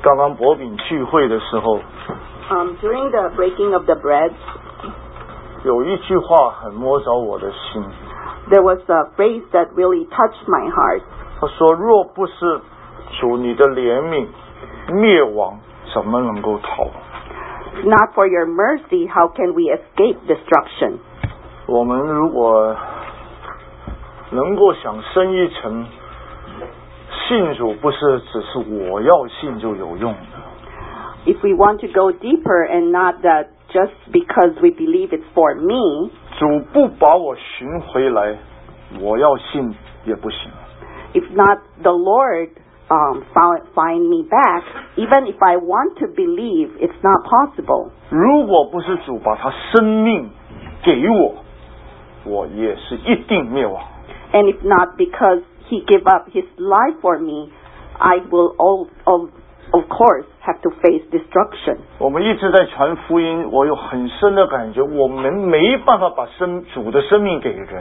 刚刚薄饼聚会的时候， during the breaking of the bread, 有一句话很摸着我的心。 there was a phrase that really touched my heart. 他说：“若不是主你的怜悯，灭亡怎么能够逃？” Not for your mercy, how can we escape destruction? 我们如果能够想深一层，信主不是只是我要信就有用的。 If we want to go deeper and not that just because we believe it's for me, 主不把我寻回来，我要信也不行。 if not the Lord find me back, even if I want to believe, it's not possible. 如果不是主把他生命给我，我也是一定灭亡。 And if not because He gave up His life for me, I will of course have to face destruction. 我们一直在传福音，我有很深的感觉，我们没办法把主的生命给人。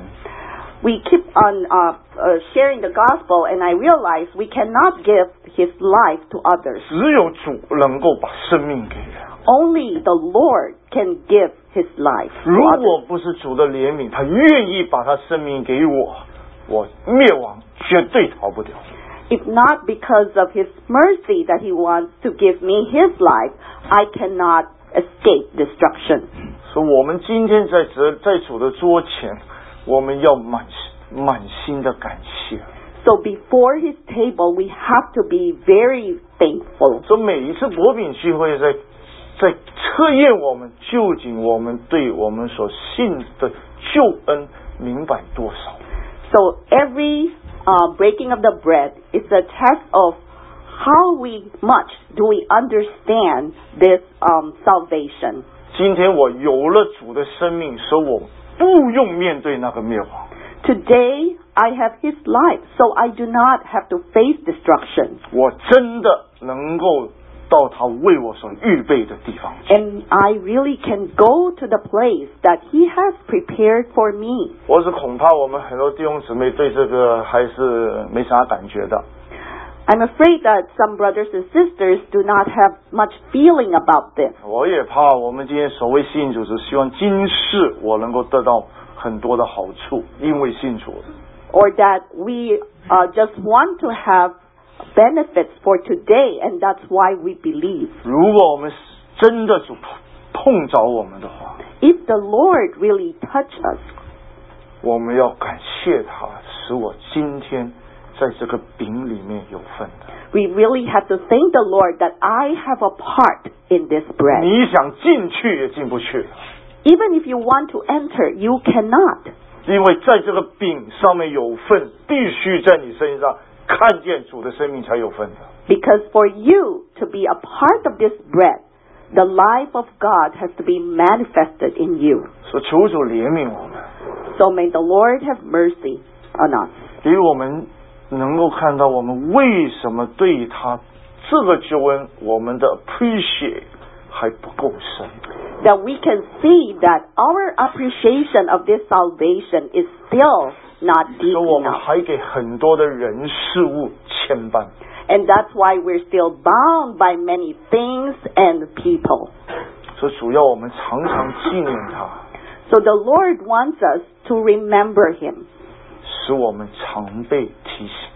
We keep on sharing the gospel, and I realize we cannot give His life to others. 只有主能够把生命给人。 Only the Lord can give His life to 如 others. 果不是主的怜悯，他愿意把他生命给我，我灭亡绝对逃不掉。 If not because of His mercy that He wants to give me His life, I cannot escape destruction. 所以我们今天在主的桌前，我们要满心的感谢。 So before His table, we have to be very thankful. 所以每一次薄饼聚会在测验我们究竟我们对我们所信的救恩明白多少。 So every breaking of the bread is a test of how much do we understand this salvation. 今天我有了主的生命，所以我不用面对那个灭亡。 Today I have His life, so I do not have to face destruction. 我真的能够到他为我所预备的地方去。 And I really can go to the place that He has prepared for me. 我是恐怕我们很多弟兄姊妹对这个还是没啥感觉的。 I'm afraid that some brothers and sisters do not have much feeling about this. 我也怕我们今天所谓信主，只希望今世我能够得到很多的好处，因为信主。 Or that we just want to have benefits for today, and that's why we believe. 如果我们真的主碰着我们的话， If the Lord really touch us, 我们要感谢他，使我今天在这个饼里面有份的。 we really have to thank the Lord that I have a part in this bread. 你想进去也进不去， Even if you want to enter, you cannot. 因为在这个饼上面有份，必须在你身上看见主的生命才有份的。 Because for you to be a part of this bread, the life of God has to be manifested in you. 所以求主怜悯我们， So may the Lord have mercy on us. 给我们能够看到我们为什么对他这个救恩我们的 appreciate 还不够深。 That we can see that our appreciation of this salvation is still not deep 所以我们 enough. 还给很多的人事物牵绊。 And that's why we're still bound by many things and people. 所以主要我们常常纪念他， So the Lord wants us to remember Him. 使我们常被提醒。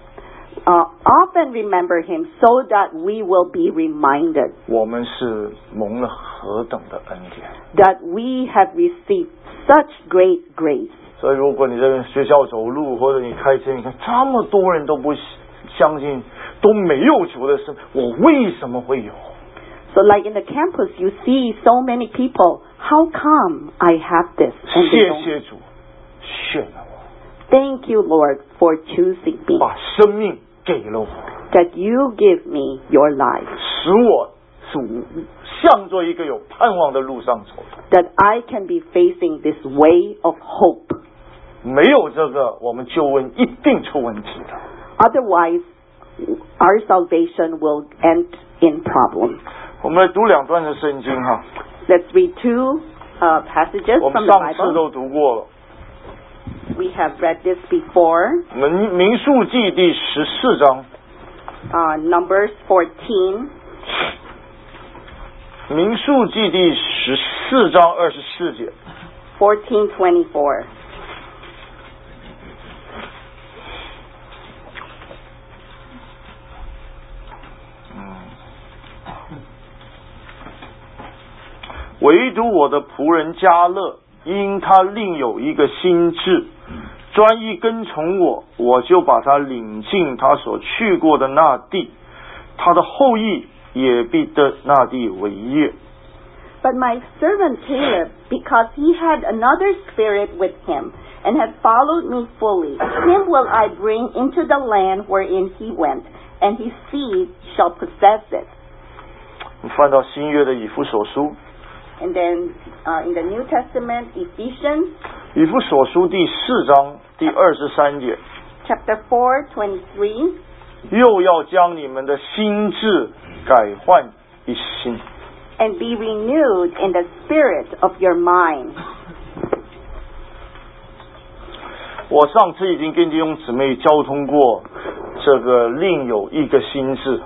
Often remember Him so that we will be reminded 我们是蒙了何等的恩典。 that we have received such great grace. 所以如果你在学校走路或者你开车，你看这么多人都不相信，都没有主的生，我为什么会有？ So like in the campus, you see so many people. How come I have this? And they 谢 don't. 谢主，选了我， Thank you, Lord, for choosing me. 把生命给了我， That you give me your life. 使我是向着一个有盼望的路上走。 That I can be facing this way of hope. 没有这个，我们救恩一定出问题的。 Otherwise, our salvation will end in problems. 我们来读两段的圣经哈， Let's read two passages 我 from 们 the 上次 Bible. 都读过了。 We have read this before. 民数记第14章， Numbers 14. 民数记第14章24节。 14:24. 唯独我的仆人迦勒，因他另有一个心志，专一跟从我，我就把他领进他所去过的那地，他的后裔也必得那地为业。 But my servant Caleb, because he had another spirit with him, and had followed me fully, him will I bring into the land wherein he went, and his seed shall possess it. 翻到新约的以弗所书， And then in the New Testament, Ephesians 以弗所书第4章第23节， chapter 4:23, 又要将你们的心志改换一新。 and be renewed in the spirit of your mind. 我上次已经跟弟兄姊妹交通过这个另有一个心志。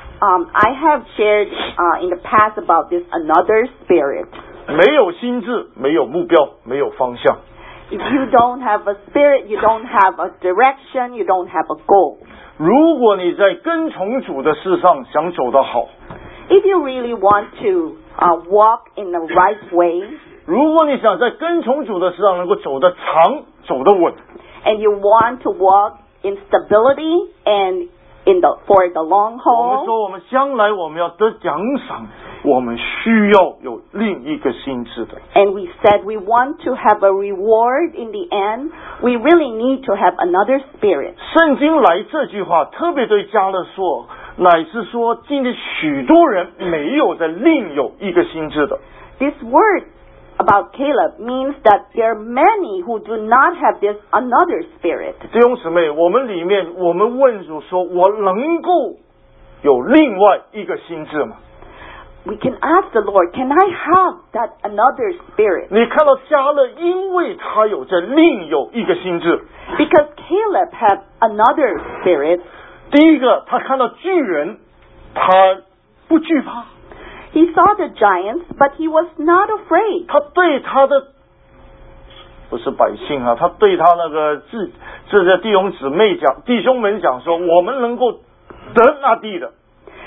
I have shared in the past about this another spirit. 没有心志，没有目标，没有方向。 If you don't have a spirit, you don't have a direction, you don't have a goal. 如果你在跟从主的事上想走得好， If you really want to walk in the right way, 如果你想在跟从主的事上能够走得长，走得稳， and you want to walk in stability and for the long 我们 haul, 说我们将来我们要得奖赏，我们需要有另一个心志的。 and we said we want to have a reward in the end, we really need to have another spirit. 圣经来这句话特别对迦勒说，乃是说今天许多人没有在另有一个心志的。 This word about Caleb means that there are many who do not have this another spirit. 弟兄姊妹，我们里面我们问主说，我能够有另外一个心志吗？ We can ask the Lord, can I have that another spirit? 你看到迦勒，因为他有着另有一个心志。 Because Caleb had another spirit. 第一个，他看到巨人，他不惧怕， He saw the giants, but he was not afraid. 他对他的不是百姓啊，他对他那个这些弟兄们讲说，我们能够得那地的，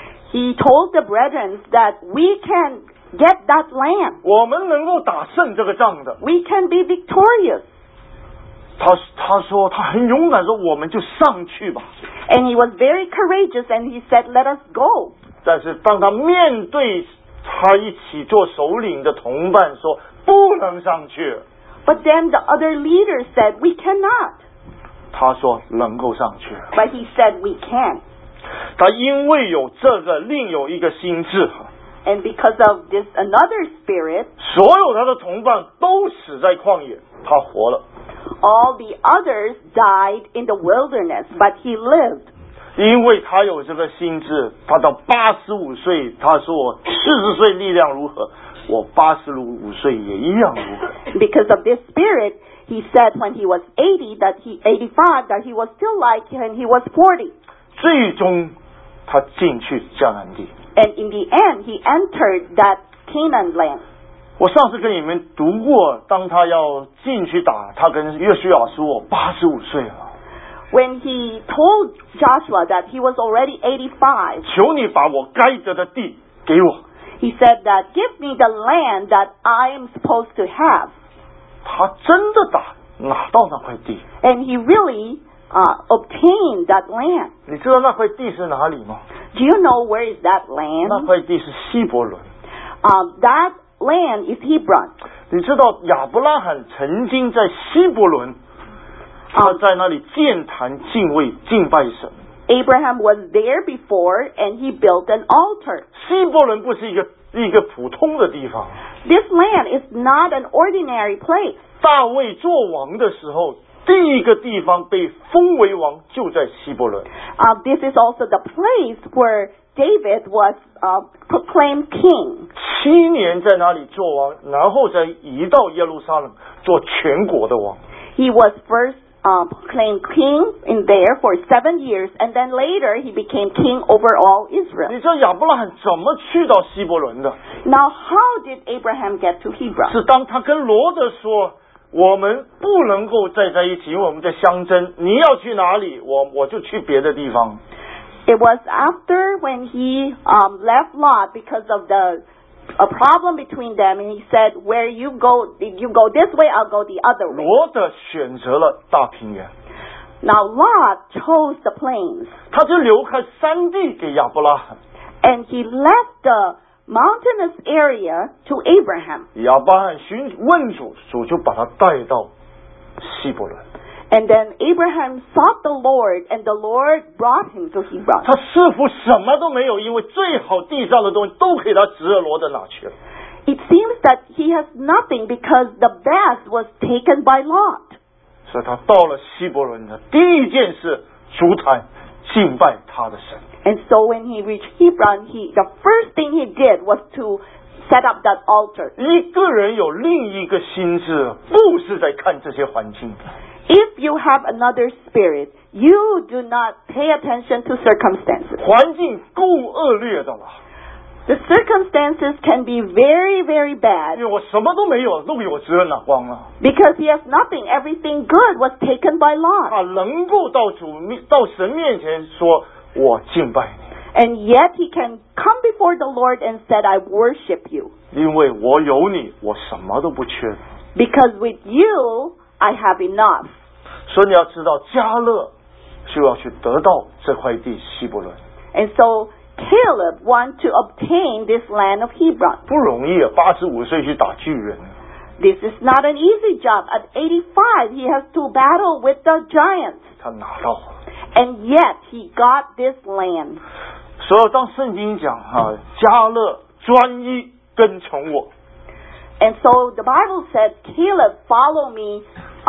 He told the brethren that we can get that land. 我们能够打胜这个仗的。 We can be victorious. 他说他很勇敢，说我们就上去吧。 And he was very courageous and he said, let us go. 但是当他面对他一起做首领的同伴说不能上去， But then the other leaders said, we cannot. 他说能够上去。 But he said, we can. 他因为有这个另有一个心志， And because of this another spirit, 所有他的同伴都死在旷野，他活了。 all the others died in the wilderness, but he lived. 因为他有这个心志，他到85岁，他说我40岁力量如何，我85岁也一样如何。 Because of this spirit, he said when he was 85, that he was still like when he was 40. 最终他进去迦南地。 And in the end, he entered that Canaan land. 我上次跟你们读过，当他要进去打，他跟约书亚说我85岁了， When he told Joshua that he was already 85, 求你把我该得的地给我。 he said that, give me the land that I am supposed to have. 他真的拿到那块地。 And he really obtained that land. 你知道那块地是哪里吗？ Do you know where is that 那 land? 块地是希伯伦。 That land is Hebron. 你知道亚伯拉罕曾经在希伯伦，他在那里建坛敬拜神。 Abraham was there before and he built an altar. 希伯伦不是一个普通的地方。 This land is not an ordinary place. 大卫做王的时候，第一个地方被封为王就在希伯伦。 This is also the place where David was proclaimed king. 7年在那里做王，然后再移到耶路撒冷做全国的王。 He was first proclaimed king in there for 7 years, and then later he became king over all Israel. 你知道亚伯拉罕怎么去到希伯伦的？ Now, how did Abraham get to Hebron? 是当他跟罗德说，我们不能够再在一起，因为我们在相争。你要去哪里，我就去别的地方。 It was after when he left Lot because of a problem between them, and he said, "Where you go this way, I'll go the other way." 罗德选择了大平原， Now Lot chose the plains, 他就留开山地给亚伯拉罕。 and he left the mountainous area to Abraham. 亚伯拉罕问主，主就把他带到希伯伦。 And then Abraham sought the Lord, and the Lord brought him to Hebron. 他似乎什么都没有，因为最好地上的东西都给他侄儿罗德拿去了。 It seems that he has nothing because the best was taken by Lot. 所以他到了希伯伦的第一件事，烛坛敬拜他的神。 And so when he reached Hebron, the first thing he did was to set up that altar. 一个人有另一个心智，不是在看这些环境。 If you have another spirit, you do not pay attention to circumstances. 环境够恶劣的了， The circumstances can be very, very 因 bad 为我什么都没有，都给我侄儿拿光了。 because he has nothing. Everything good was taken by Lot. 他能够到神面前说：“我敬拜你， And yet he can come before the Lord and said, "I worship you." 因为我有你，我什么都不缺。” Because with you, I have enough. 所以你要知道，迦勒就要去得到这块地希伯伦， And so Caleb wanted to obtain this land of Hebron. 不容易啊！85岁去打巨人， This is not an easy job. At 85, he has to battle with the giants. 他拿到了。 And yet he got this land. 所以当圣经讲迦勒专一跟从我， And so the Bible said, Caleb, follow me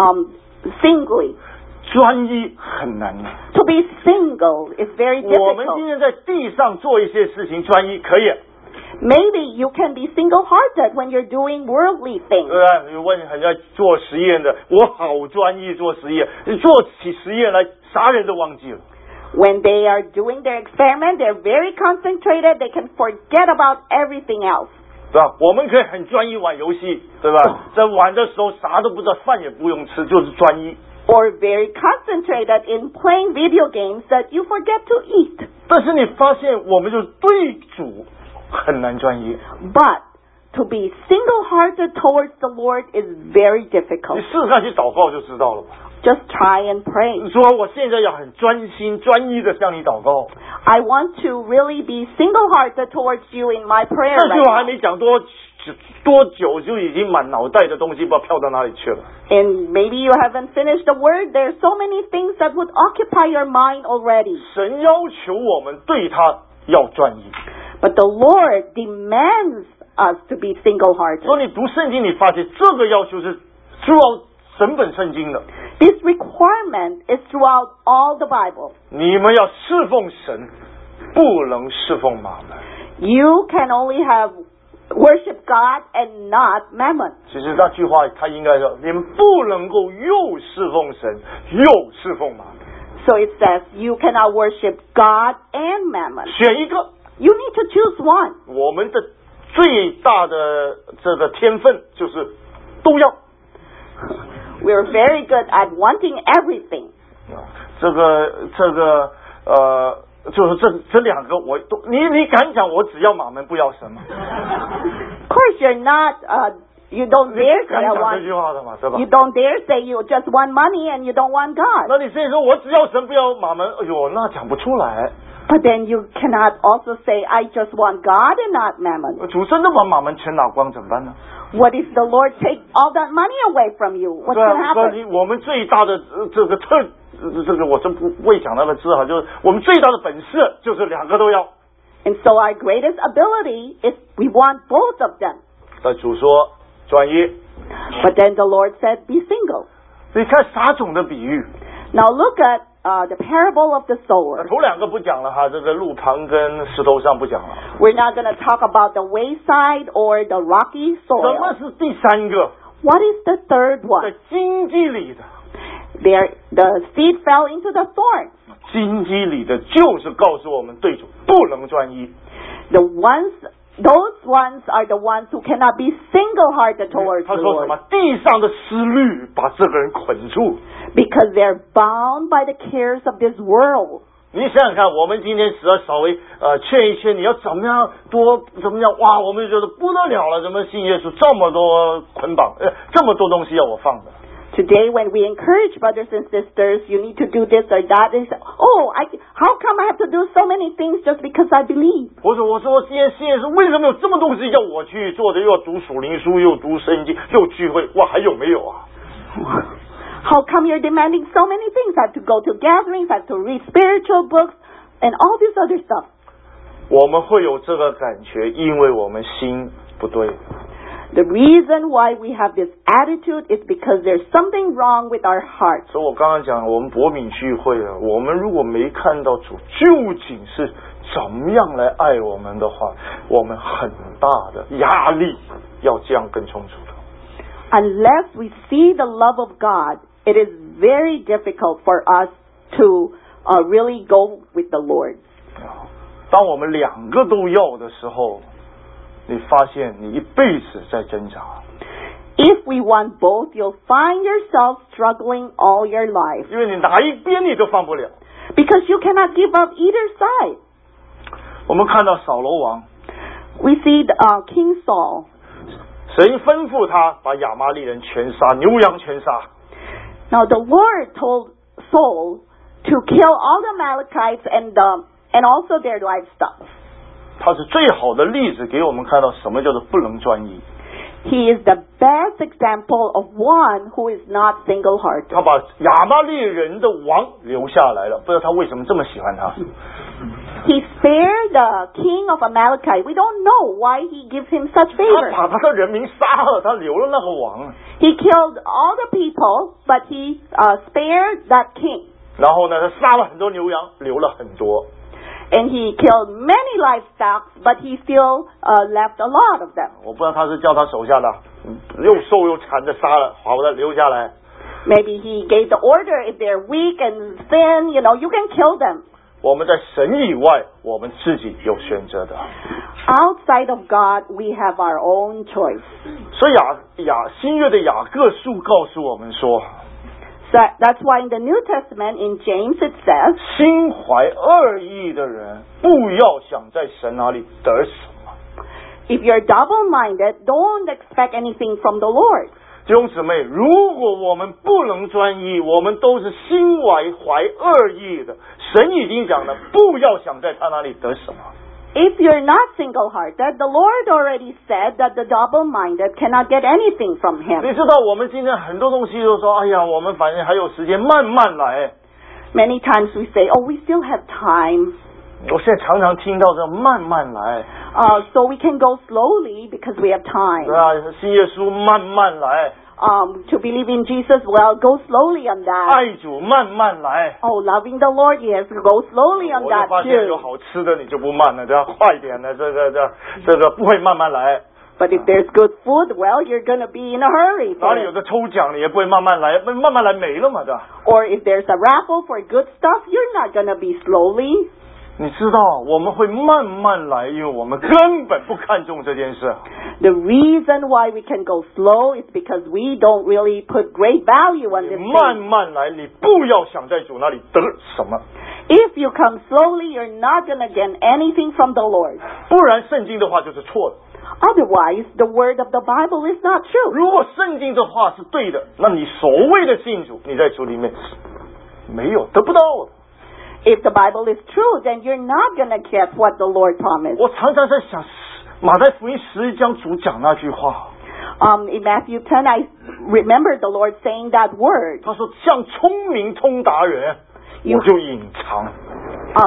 singly. 专一很难的。 To be single is very 我们今 difficult. 天在地上做一些事情，专一可以， Maybe you can be single-hearted when you're doing worldly 对 things. 吧？你问人家做实验的，我好专一做实验，你做起实验来，啥人都忘记了。 When they are doing their experiment, they're very concentrated. They can forget about everything else. 对吧？我们可以很专一玩游戏，对吧？在玩的时候啥都不知道，饭也不用吃，就是专一。 Or very concentrated in playing video games that you forget to eat. 但是你发现，我们就对主很难专一。 But to be single-hearted towards the Lord is very 你 difficult. 试试看去祷告就知道了吧。 Just try and pray. 你说我现在要很专心、专一的向你祷告， I want to really be single-hearted towards you in my prayer 这句 right 话还 now. 没讲多久，就已经满脑袋的东西不知道飘到哪里去了。 And maybe you haven't finished the word. There's so many things that would occupy your mind already. 神要求我们对他要专一。 But the Lord demands us to be single-hearted. 所以你读圣经，你发现这个要求是throughout整本圣经的。 This requirement is throughout all the Bible. 你们要侍奉神，不能侍奉马门。 You can only have worship God and not mammon. 其实那句话他应该说，你们不能够又侍奉神又侍奉马门， So it says you cannot worship God and mammon. 选一个。 You need to choose one. 我们的最大的这个天分就是都要。 We're very good at wanting everything. 就是这两个我都你敢讲我只要马门不要神吗？ Of course, you're not. You don't 你 dare say 敢 I 讲这 want. 句话的嘛，对吧 You？don't dare say you just want money and you don't want God. 那你现在说我只要神不要马门，哎呦，那讲不出来。 But then you cannot also say I just want God and not mammon. 主真的把马门全拿光怎么办呢？ What if the Lord take all that money away from you? What's 对 going to 啊，所 happen? 以我们最大的这个我真不会讲那个字哈，就是我们最大的本事就是两个都要。 And so our greatest ability is we want both of them. 但主说专一， But then the Lord said, be single. 你看撒种的比喻， Now look at the parable of the sower. 头两个不讲了哈，这个路旁跟石头上不讲了。 We're not going to talk about the wayside or the rocky 什么 soil. 是第三个？ What is the third 在 one? 经济里的， the seed fell into the thorns. 荆棘里的就是告诉我们对主不能专一。 Those ones are the ones who cannot be single-hearted towards 他 the 说什 Lord. 么？地上的思虑把这个人捆住。 Because they're bound by the cares of this world. 你想想看，我们今天只要稍微劝一劝，你要怎么样哇，我们就觉得不得了了，怎么信耶稣这么多捆绑，这么多东西要我放的。 Today, when we encourage brothers and sisters, you need to do this or that, they say, how come I have to do so many things just because I believe? 我说今天信耶稣，为什么有这么多东西要我去做的？又要读属灵书，又读圣经，又聚会，哇，还有没有啊？ How come you're demanding so many things? I have to go to gatherings, I have to read spiritual books, and all this other stuff. 我们会有这个感觉，因为我们心不对。 The reason why we have this attitude is because there's something wrong with our heart. 所以我刚刚讲，我们博敏聚会啊，我们如果没看到主究竟是怎么样来爱我们的话，我们很大的压力要这样跟从主的。 Unless we see the love of God, it is very difficult for us to really go with the Lord. 当我们两个都要的时候，你发现你一辈子在挣扎。 If we want both, you'll find yourself struggling all your life. 因为你哪一边你都放不了。 Because you cannot give up either side. 我们看到扫罗王 We see King Saul. 神吩咐他把亚玛利人全杀，牛羊全杀。 Now the Lord told Saul to kill all the Amalekites and also their livestock. 他是最好的例子，给我们看到什么叫做不能专一。 He is the best example of one who is not single-hearted. 他把亚玛利人的王留下来了，不知道他为什么这么喜欢他。 He spared the king of Amalekite. We don't know why he gives him such 他 favor. 把他的人民杀了，他留了那个王。 He killed all the people, but he spared that king. 然后呢，他杀了很多牛羊，留了很多。 And he killed many livestock, but he still left a lot of them. 我不知道他是叫他手下的又瘦又残的杀了，好的留下来。 Maybe he gave the order, if they're weak and thin, you can kill them. 我们在神以外，我们自己有选择的。 Outside of God, we have our own choice. 所以新约的雅各书告诉我们说， So that's why in the New Testament, in James, it says, 心怀恶意的人，不要想在神那里得什么。 if you're double-minded, don't expect anything from the Lord. 弟兄姊妹，如果我们不能专一，我们都是心怀恶意的，神已经讲了，不要想在他那里得什么。 If you're not single-hearted, the Lord already said that the double-minded cannot get anything from 你 Him. 知道我们今天很多东西都说，哎呀，我们反正还有时间，慢慢来。 Many times we say, we still have time. 我现在常常听到这慢慢来， So we can go slowly because we have time. 对吧？信耶稣慢慢来， To believe in Jesus, well, go slowly on that. 爱主慢慢来。 Loving the Lord, yes, go slowly on 我就 that 发现有 too. 好吃的你就不慢了，都要快一点的，这个不会慢慢来。 But if there's good food, well, you're going to be in a hurry 哪 for 里有 it. 的抽奖你也不会慢慢来，慢慢来没了嘛的。 Or if there's a raffle for good stuff, you're not going to be slowly. 你知道我们会慢慢来，因为我们根本不看重这件事。 The reason why we can go slow is because we don't really put great value on 你 this 慢 thing. 慢来，你不要想在主那里得什么， If you come slowly, you're not going to get anything from the Lord. 不然圣经的话就是错的。 Otherwise, the word of the Bible is not true. 如果圣经的话是对的，那你所谓的信主，你在主里面没有得不到的。 If the Bible is true, then you're not going to get what the Lord promised. 我常常在想，马太福音11章主讲那句话， In Matthew 10, I remember the Lord saying that word. 他说：“像聪明通达人，我就隐藏。”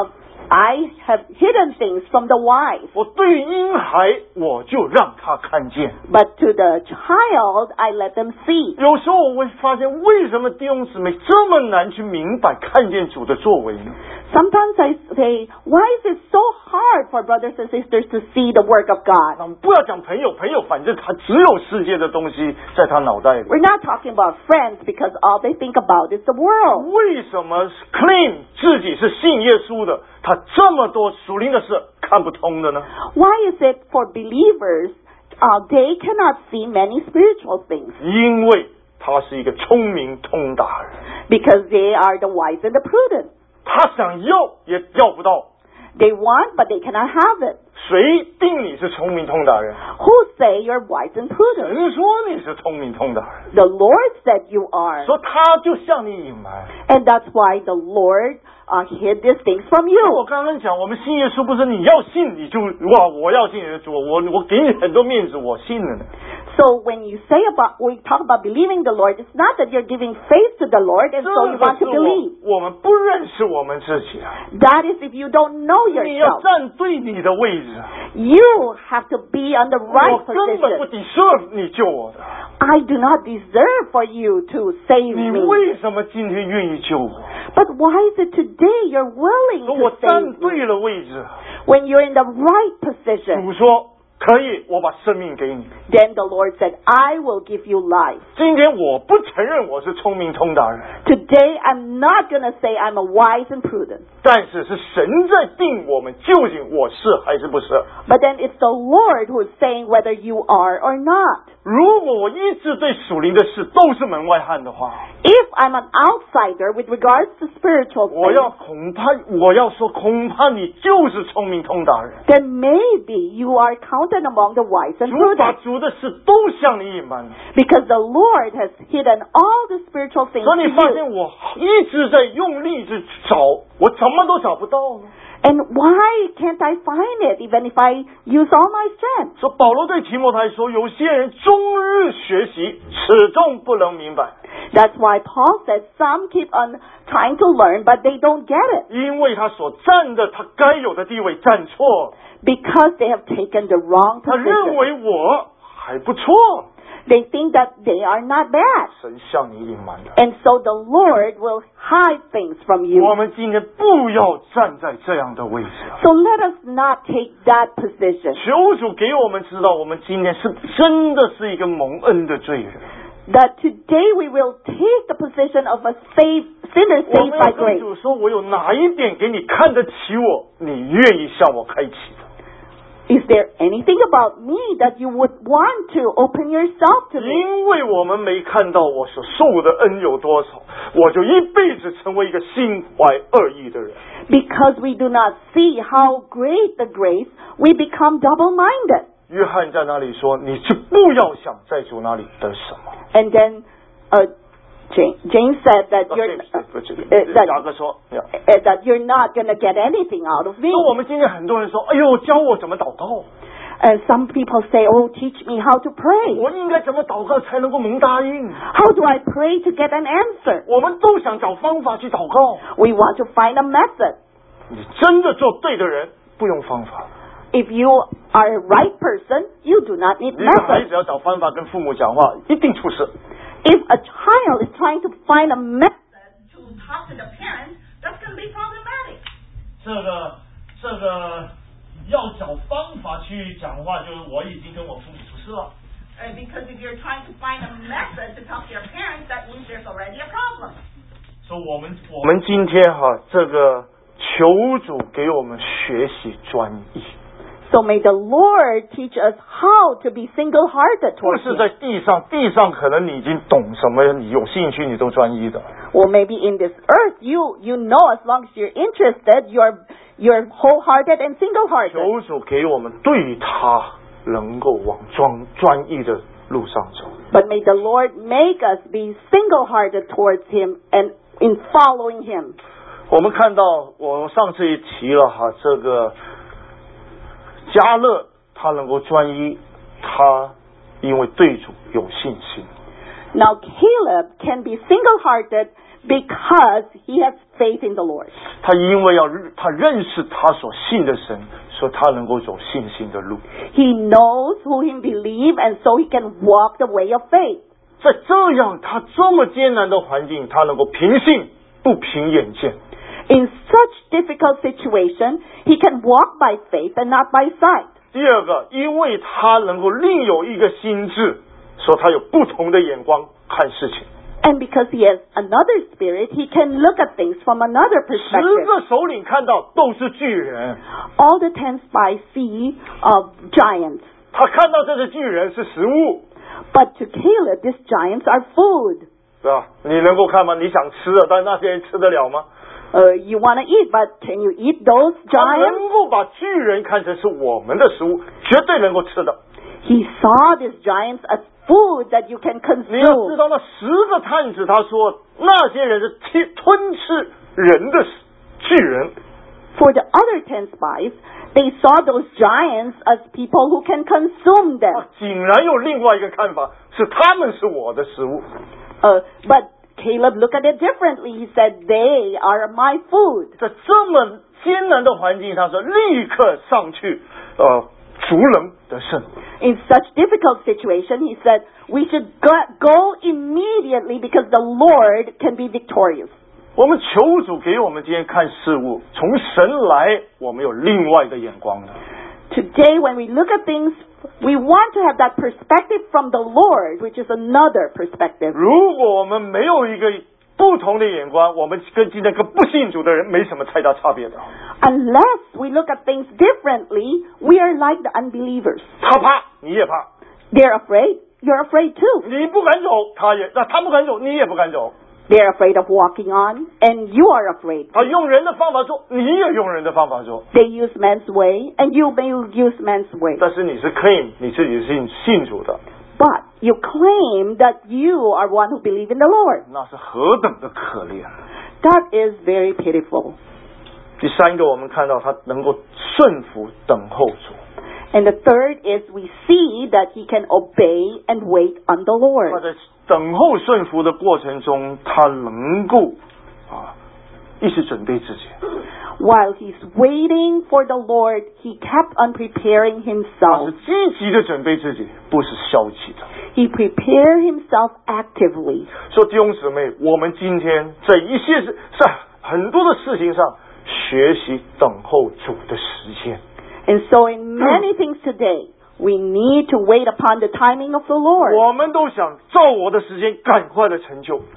I have hidden things from the wise. 我对于婴孩，我就让他看见。 But to the child, I let them see. 有时候我会发现，为什么弟兄姊妹这么难去明白、看见主的作为呢？ Sometimes I say, why is it so hard for brothers and sisters to see the work of God? 那我们不要讲朋友，朋友反正他只有世界的东西在他脑袋里。 We're not talking about friends because all they think about is the world. 为什么 claim 自己是信耶稣的，他这么多属灵的事看不通的呢？ Why is it for believers, they cannot see many spiritual things? 因为他是一个聪明通达人， Because they are the wise and the prudent. 他想要也要不到。 They want, but they cannot have it. 谁定你是聪明通达人？ Who say you're wise and prudent? 神说你是聪明通达人， The Lord said you are. 说他就向你隐瞒。 And that's why the Lord hid these things from you. 我刚刚讲，我们信耶稣不是你要信你就哇，我要信你的主，我给你很多面子，我信了呢。 So when we talk about believing the Lord, it's not that you're giving faith to the Lord and so you want to believe. 我们不认识我们自己啊。 That is if you don't know 你要 yourself. 站对你的位置。 You have to be on the 我 right 根本不 position. deserve 你救我的。 I do not deserve for you to save 你 me. 为什么今天愿意救我？ But why is it today you're willing 说我 to 站 save me? 对了位置。 When you're in the right position, 主说可以，我把生命给你。 then the Lord said, I will give you life. 今天我不承认我是聪明通达人， Today I'm not going to say I'm a wise and prudent. 但是是神在定我们究竟我是还是不是。 But then it's the Lord who is saying whether you are or not. 如果我一直对属灵的事都是门外汉的话， If I'm an outsider with regards to spiritual 我 things, 要说恐怕你就是聪明通达人。 then maybe you are counted among the wise and 主把 prudent. 主的事都向你隐瞒了， Because the Lord has hidden all the spiritual things 所 to 以你发 you. 现我一直在用力去找，我怎么都找不到呢？ And why can't I find it even if I use all my strength? 说保罗对提摩太说，有些人终日学习，始终不能明白， That's why Paul said some keep on trying to learn, but they don't get it. 因为他所站的他该有的地位站错， Because they have taken the wrong 他认 position. 为我还不错， They think that they are not bad. 神向你隐瞒的。 And so the Lord will hide things from 我 you. 们今天不要站在这样的位置啊！ So let us not take that position. 求主给我们知道，我们今天是真的是一个蒙恩的罪人。 That today we will take the position of a sinner 我 saved 们 by 要跟 grace. 主说，我有哪一点给你看得起我，你愿意向我开启的？ Is there anything about me that you would want to open yourself to me? 因为我们没看到我所受的恩有多少，我就一辈子成为一个心怀恶意的人。 Because we do not see how great the grace, we become double-minded. 约翰在那里说：“你就不要想在主那里得什么。 And then James said that you're 雅各说， that you're not going to get anything out of me. 说我们今天很多人说：“哎呦，教我怎么祷告， And some people say, oh, teach me how to pray. 我应该怎么祷告才能够蒙答应？” How do I pray to get an answer? 我们都想找方法去祷告。 We want to find a method. 你真的做对的人，不用方法。 If you are a right person, you do not need 一个孩 method. 子要找方法跟父母讲话，一定出事。 If a child is trying to find a method to talk to the parents, that's going to be problematic. 这个要找方法去讲话，就是我已经跟我父母出事了。 Because if you're trying to find a method to talk to your parents, that means there's already a problem. 说我们今天这个求主给我们学习专一， So may the Lord teach us how to be single-hearted 不 towards 是 Him. 在地上可能你已经懂什么，你有兴趣你都专一的。 Or maybe in this earth, you know as long as you're interested, you're wholehearted and single-hearted. 求主给我们对他能够往专一的路上走。 But may the Lord make us be single-hearted towards Him and in following Him. 我们看到，我上次也提了这个迦勒他能够专一，他因为对主有信心。 Now Caleb can be single-hearted because he has faith in the Lord. 他因为他认识他所信的神，所以他能够走信心的路。 He knows who he believes, and so he can walk the way of faith. 在这样他这么艰难的环境，他能够凭信不凭眼见。 In such difficult situation, he can walk by faith and not by sight. 第二个，因为他能够另有一个心智，所以他有不同的眼光看事情。 And because he has another spirit, he can look at things from another 10 perspective. 个首领看到都是巨人， All the 10 spies see giants. 他看到这些巨人是食物， But to Caleb, these giants are food. 是吧？你能够看吗？你想吃的，但那些人吃得了吗？ You want to eat, but can you eat those 他 giants? 能够把巨人看成是我们的食物，绝对能够吃的。 He saw these giants as food that you can 你要知 consume. 道，那10个探子他说，那些人是吞吃人的巨人。 For the other 10 spies, they saw those giants as people who can consume them. 竟然有另外一个看法，是他们是我的食物。 But Caleb looked at it differently. He said, they are my food. 在这么艰难的环境，他说立刻上去，逐人得胜。 In such difficult situation, he said, we should go immediately because the Lord can be victorious. 我们求主给我们今天看事物，从神来，我们有另外的眼光的。 Today, when we look at things, we want to have that perspective from the Lord, which is another perspective. 如果我们没有一个不同的眼光，我们跟今天跟不信主的人没什么太大差别的。 Unless we look at things differently, we are like the unbelievers. 他怕，你也怕； They're afraid. You're afraid too. 你不敢走，他不敢走，你也不敢走。 They're afraid of walking on, and you are afraid. 他用人的方法做，你也用人的方法做。 They use man's way, and you may use man's way. 但是你是 claim 你自己是信主的， But you claim that you are one who believe in the Lord. 那是何等的可怜。 That is very pitiful. 第三个，我们看到他能够顺服等候主。 And the third is we see that he can obey and wait on the 他 Lord. 在等候顺服的过程中，他能够一直准备自己。 While he's waiting for the Lord, he kept on preparing 他 himself. 是积极的准备自己，不是消极的。 He prepared himself actively. 说弟兄姊妹，我们今天在在很多的事情上学习等候主的时间。 And so in many things today, we need to wait upon the timing of the Lord. 我们都想照我的时间赶快的成就。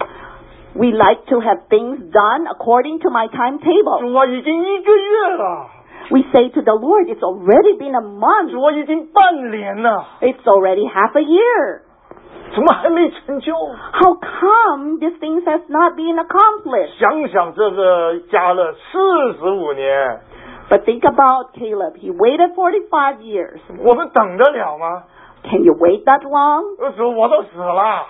We like to have things done according to my timetable. 主啊，已经1个月了， We say to the Lord, it's already been a month. 主啊，已经半年了， It's already half a year. 怎么还没成就？ How come these things has not been accomplished? 想想这个加了45年， But think about Caleb. He waited 45 years. 我们等得了吗？ Can you wait that long? 主，我都死了，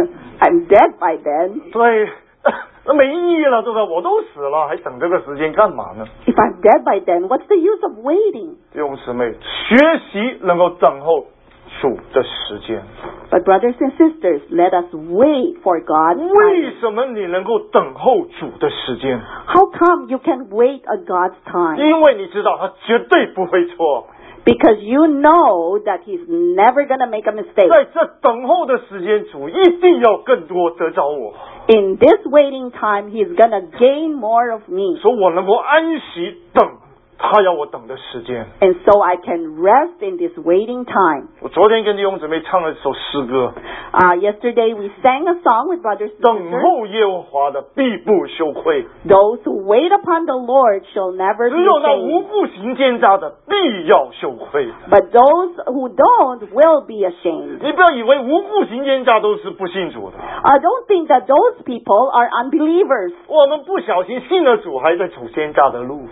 I'm dead by then. 对，那没意义了，对吧？我都死了，还等这个时间干嘛呢？ If I'm dead by then, what's the use of waiting? 弟兄姊妹，学习能够等候主的时间。 But brothers and sisters, let us wait for God's 为 time. 什么你能够等候主的时间？ How come you can wait at God's time? 因为你知道他绝对不会错。 Because you know that He's never going to make a mistake. 在这等候的时间，主一定要更多得着我， In this waiting time, He's going to gain more of me. 所以我能够安息等他要我等的时间。 And so I can rest in this waiting time. 我昨天跟弟兄姊妹唱了一首诗歌， Yesterday we sang a song with brothers and 等 sisters. 候耶和华的必不羞愧， Those who wait upon the Lord shall never 只 be 有那无 ashamed. 故行奸诈的必要羞愧。 But those who don't will be ashamed. 你不要以为无故行奸诈都是不信主的， Don't think that those people are unbelievers. 我们不小心信了主，还在走奸诈的路，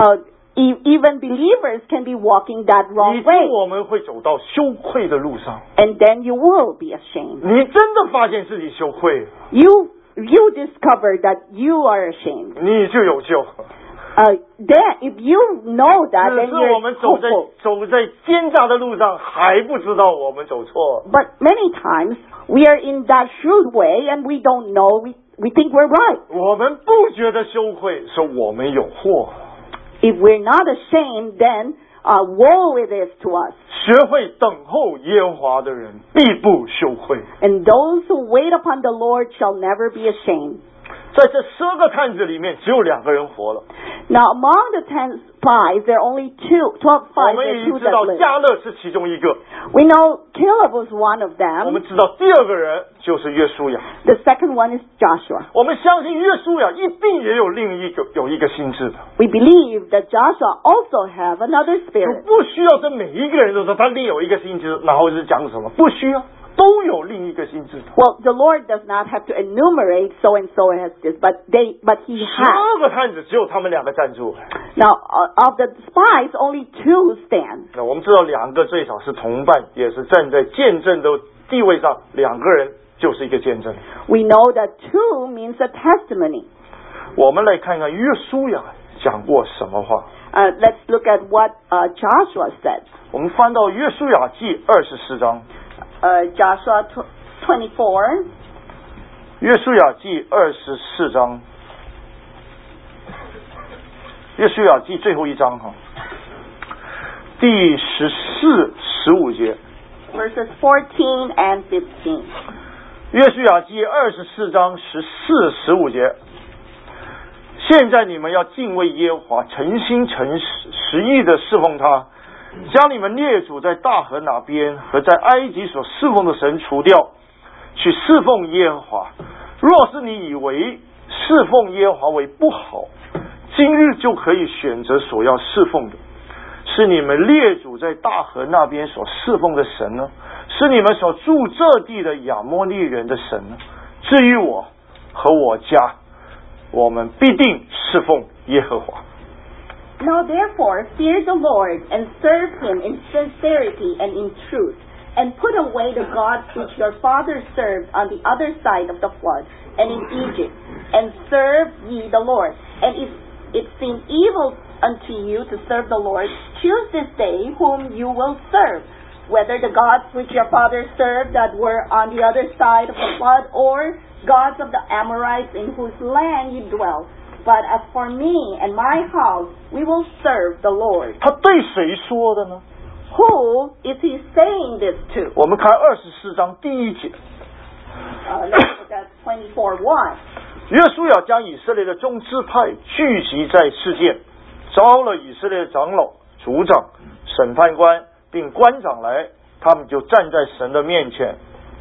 Even believers can be walking that 以 wrong 致 way. 我们会走到羞愧的路上。 And then you will be ashamed. 你真的发现自己羞愧， You discover that you are ashamed. 你就有救。 Then if you know that, 只 then 是我 you're 们走在 hopeful. 奸诈的路上，还不知道我们走错。 But many times we are in that shrewd way and we don't know we think we're right. 我们不觉得羞愧，说我们有祸。 If we're not ashamed, then woe it is to us. 学会等候耶和华的人，必不羞愧。 And those who wait upon the Lord shall never be ashamed. 在这12个探子里面，只有2个人活了。 Now, among the 10 spies, there are only 12 我 spies 们 and 已经 2 知道 that lived. 加勒是其中一个， We know Caleb was one of 我 them. 们知道第2个人就是约书亚。 The second one is Joshua. 我们相信约书亚一定也有有一个心智的， We believe that Joshua also have another 就 spirit. 不需要这每一个人都说他另有一个心智，然后是讲什么，不需要，都有另一个心智的。 Well, the Lord does not have to enumerate so and so has this, but he has. 12个探子只有他们2个站住。 Now, of the spies, only 2 stand. 那我们知道2个最少是同伴，也是站在见证的地位上，2个人就是一个见证。 We know that 2 means a testimony. 我们来看看约书亚讲过什么话。 Let's look at what Joshua said. 我们翻到约书亚记24章。 Joshua 24. 约书亚记24章。约书亚记最后一章哈，第14、15节。 Verses 14 and 15. 约书亚记24章14、15节。现在你们要敬畏耶和华，诚心诚实意的侍奉他，将你们列祖在大河那边和在埃及所侍奉的神除掉，去侍奉耶和华。若是你以为侍奉耶和华为不好，今日就可以选择所要侍奉的，是你们列祖在大河那边所侍奉的神呢，是你们所住这地的亚摩利人的神呢？至于我和我家，我们必定侍奉耶和华。 Now therefore fear the Lord and serve him in sincerity and in truth, and put away the gods which your fathers served on the other side of the flood and in Egypt, and serve ye the Lord. And if it seem evil unto you to serve the Lord, choose this day whom you will serve, whether the gods which your fathers served that were on the other side of the flood, or gods of the Amorites in whose land you dwell. But as for me and my house, we will serve the Lord. 他对谁说的呢？ Who is he saying this to? 我们看24章第1节。 Let's look at 24:1. 约书亚将以色列的众支派聚集在示剑，招了以色列的长老、族长、审判官并官长来，他们就站在神的面前。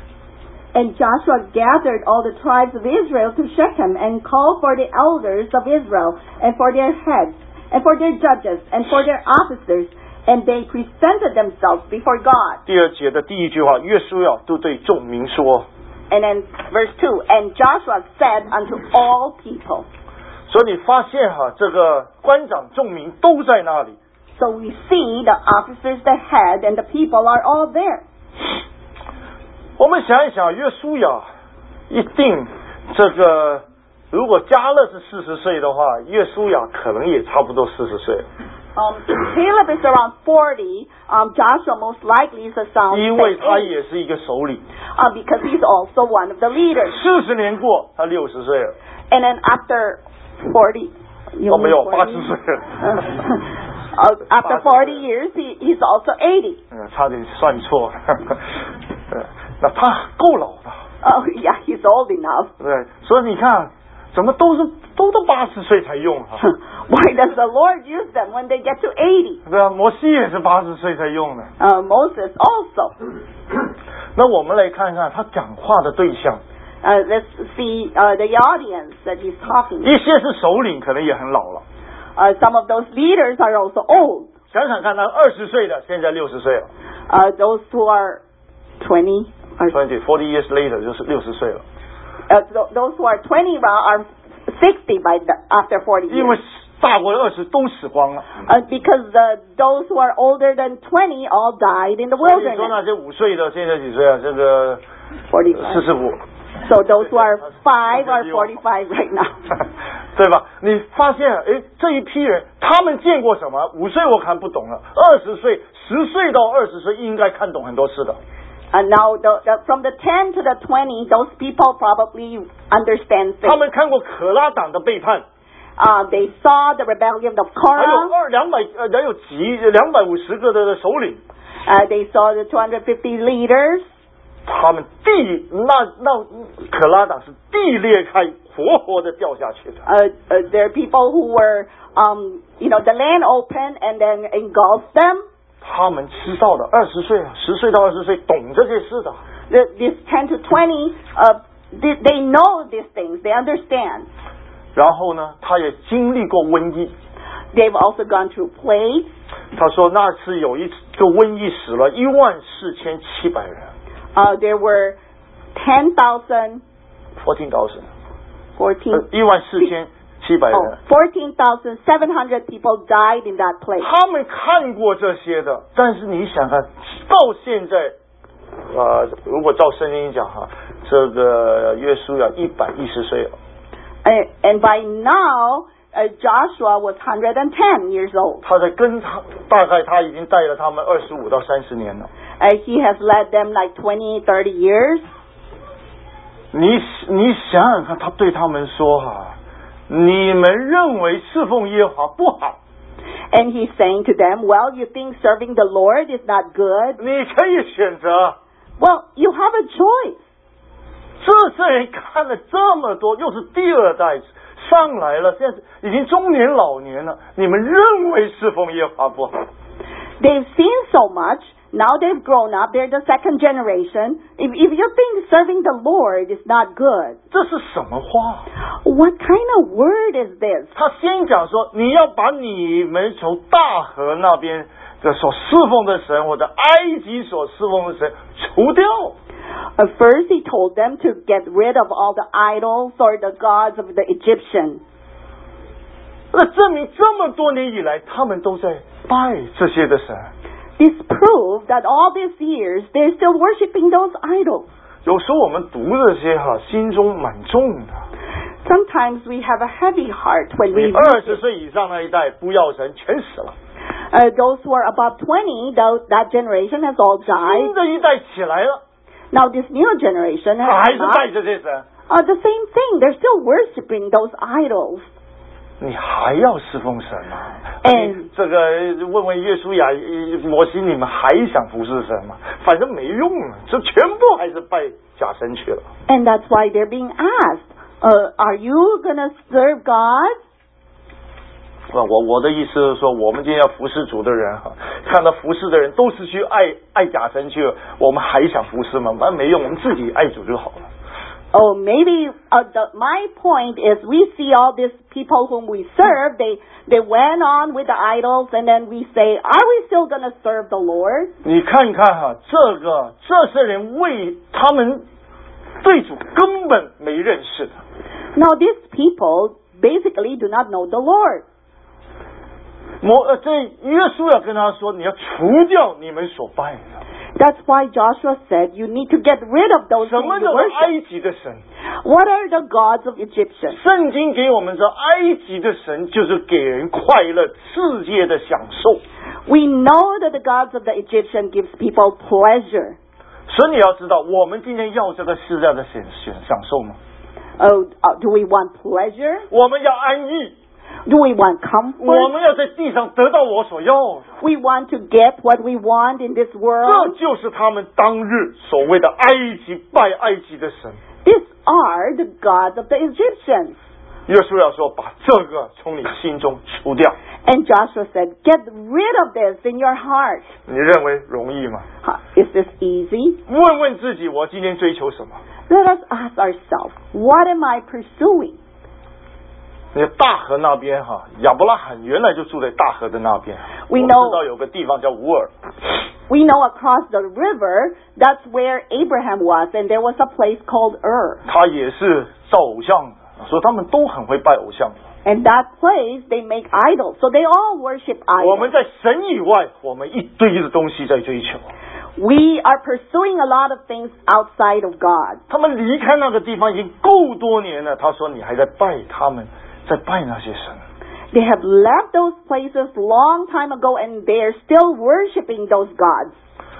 And Joshua gathered all the tribes of Israel to Shechem and called for the elders of Israel and for their heads and for their judges and for their officers, and they presented themselves before God. 第2节的第1句话，约书亚都对众民说。 And then verse 2, and Joshua said unto all people. 所以你发现哈，这个官长众民都在那里。 So we see the officers, the head, and the people are all there. 我们想一想，约书亚一定这个，如果加勒是40岁的话，约书亚可能也差不多40岁。 Caleb is around 40. Joshua most likely is around 因为他 8, 也是一个首领。 because he's also one of the leaders. 40年过，他60岁了。 And then after 40, 没有80岁了。 after 40 years, he's also 80. 差点算错了。那他够老的。 Oh, yeah, he's old enough. 对，所以你看，怎么都80岁才用啊？ Why does the Lord use them when they get to 80? 对啊，摩西也是80岁才用的。 Moses also. 那我们来看看他讲话的对象。 Let's see the audience that he's talking to. 一些是首领，可能也很老了。 Some of those leaders are also old. 想想看，他20岁的，现在60岁了。 Those who are 20 40 years later 就是60岁了。 those who are 20 are 60 after 40 years. 因为大过20都死光了。 Because those who are older than 20 all died in the 所以说 wilderness. 那些5岁的现在几岁啊？这个45。 So those who are 5 are 45 right now. 对吧？你发现这一批人他们见过什么？5岁我看不懂了，20岁10岁到20岁应该看懂很多事的。 Now, from the 10 to the 20, those people probably understand 他 things. 们看过可拉党的背叛， They saw the rebellion of 还有 Korah. 还有250个的首领， They saw the 250 leaders. 他们那可拉党是地裂开，活活的掉下去的。 There are people who were, the land opened and then engulfed them. 他们知道的，20岁10岁到20岁懂这些事的。 This 10 to 20, they know these things. They understand. 然后呢，他也经历过瘟疫。 They've also gone through plagues. 他说那次有一个瘟疫死了14700人。 There were 10,000. 14,000 14,000 人。 14,700 people died in that place. 他们看过这些的，但是你想看，到现在，如果照圣经讲哈，这个约书亚110岁了。 And by now, Joshua was 110 years old. 他在跟他，大概他已经带了他们25到30年了。 He has led them like 20, 30 years. 你想想看，他对他们说哈，你们认为侍奉耶和华不好， And he's saying to them, well, you think serving the Lord is not good? 你可以选择。 Well, you have a choice. 这些人看了这么多，又是第二代上来了，现在已经中年老年了，你们认为侍奉耶和华不好？ They've seen so much. Now they've grown up. They're the second generation. If you think serving the Lord is not good, 这是什么话？ what kind of word is this? 他先讲说，你要把你们从大河那边的所侍奉的神，或者埃及所侍奉的神除掉。 First, he told them to get rid of all the idols or the gods of the Egyptians. 那证明这么多年以来，他们都在拜这些的神。 This proved that all these years they're still worshiping those idols. 有时候我们读这些心中蛮重的。 Sometimes we have a heavy heart when we 20 read it. 岁以上那一代不要神全死了， Those who are above 20, that generation has all 新 died. 的一代起来了， Now this new generation 他 has 还是 not. 拜这些神， The same thing. They're still worshiping those idols. 你还要侍奉神吗？ 嗯这个问问约书亚、摩西，你们还想服侍神吗？反正没用了，这全部还是拜假神去了。 And that's why they're being asked, are you gonna serve God? 我的意思是说，我们今天要服侍主的人看到服侍的人都是去爱假神去了，我们还想服侍吗？没用，我们自己爱主就好了。 Oh, maybe my point is we see all these people whom we serve, they went on with the idols, and then we say, are we still going to serve the Lord? 你看看这些人为他们对主根本没认识的。 Now these people basically do not know the Lord. 这约书亚跟他说，你要除掉你们所拜的。 That's why Joshua said you need to get rid of those 什 things 么 you 叫做 worship. 埃及的神？ What are the gods of Egyptians? 圣经给我们说，埃及的神就是给人快乐、世界的享受。 We know that the gods of the Egyptian gives people pleasure. 所以你要知道，我们今天要这个世界的享受吗？ Do we want pleasure? 我们要安逸， Do we want 我 comfort? 们要在地上得到我所要的。 We want to get what we want in this 这 world. 就是他们当日所谓的埃及拜埃及的神。 These are the gods of the Egyptians. 约书亚说：“把这个从你心中除掉。 And Joshua said, get rid of this in your heart. ” 你认为容易吗？ Is this easy? 问问自己，我今天追求什么？ Let us ask ourselves, what am I pursuing? 你大河那边亚伯拉罕原来就住在大河的那边。 We 我 know- 知道有个地方叫乌尔， We know across the river, that's where Abraham was, and there was a place called Ur. 他也是造偶像的，所以他们都很会拜偶像。 And that place, they make idols. So they all worship 我们 idols. 在神以外，我们一堆的东西在追求。 We are pursuing a lot of things outside of God. 他们离开那个地方已经够多年了。他说：“你还在拜他们，在拜那些神。” They have left those places long time ago, and they are still worshiping those gods.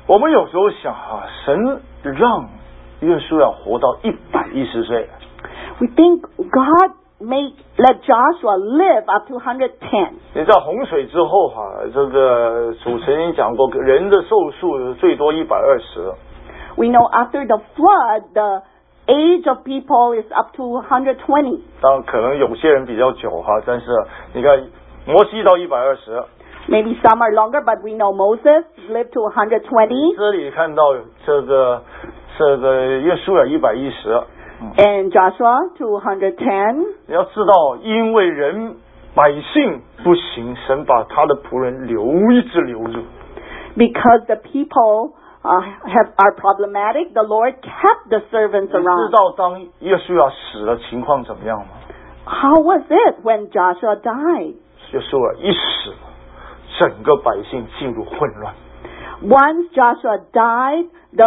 我们有时候想神让约书亚活到110岁。 We think God let Joshua live up to 110. 你在洪水之后这个主曾经讲过，人的寿数最多120。 We know after the flood, the age of people is up to 120. 当然可能有些人比较久但是你看摩西到120。 Maybe some are longer, but we know Moses lived to 120. 这里看到这个约书亚110。 And Joshua to 110. 你要知道，因为百姓不行，神把他的仆人一直留住。 Because the people are problematic, the Lord kept the servants 你 around. 知道当约书亚死了情况怎么样吗？ How was it when Joshua died? 约书亚一死，整个百姓进入混乱。 Once Joshua died,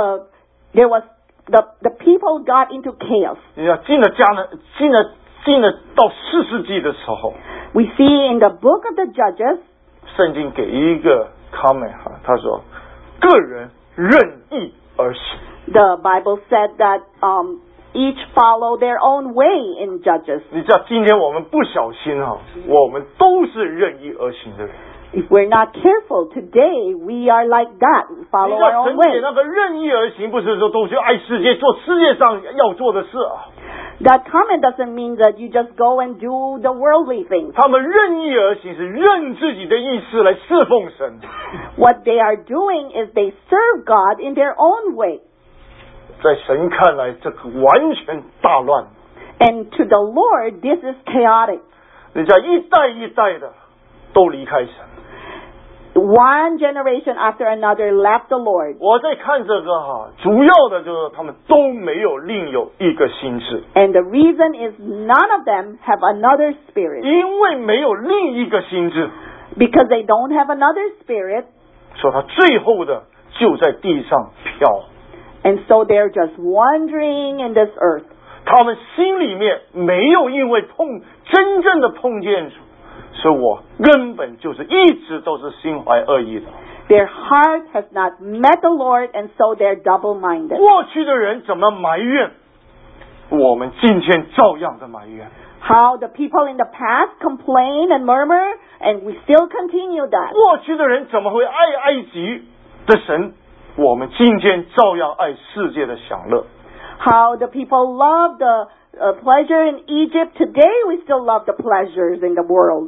the people got into chaos. 你要进了到4世纪的时候， We see in the book of the Judges, 圣经给一个 comment 他说个人任意而行。 the Bible said that each follow their own way in Judges. 你知道今天我们不小心我们都是任意而行的人。 If we're not careful today, we are like that. We 你 follow 知 our 道 own 神写 way. 那个任意而行，不是说都去爱世界，做世界上要做的事 That comment doesn't mean that you just go and do the worldly things. 他们任意而行是任自己的意思来侍奉神。 What they are doing is they serve God in their own way. 在神看来，这个完全大乱。 And to the Lord, this is chaotic. 你在一代一代的都离开神。 One generation after another left the Lord. 我在看这个主要的就是他们都没有另有一个心智。 And the reason is none of them have another spirit. 因为没有另一个心智， Because they don't have another spirit, 所以他最后的就在地上飘。 and so they're just wandering in this earth. 他们心里面没有因为真正的碰见主，所以我根本就是一直都是心怀恶意的。 Their heart has not met the Lord, and so they're double-minded. 过去的人怎么埋怨，我们今天照样的埋怨。 How the people in the past complain and murmur, and we still continue that. 过去的人怎么会爱埃及的神，我们今天照样爱世界的享乐。 How the people love the pleasure in Egypt, today we still love the pleasures in the world.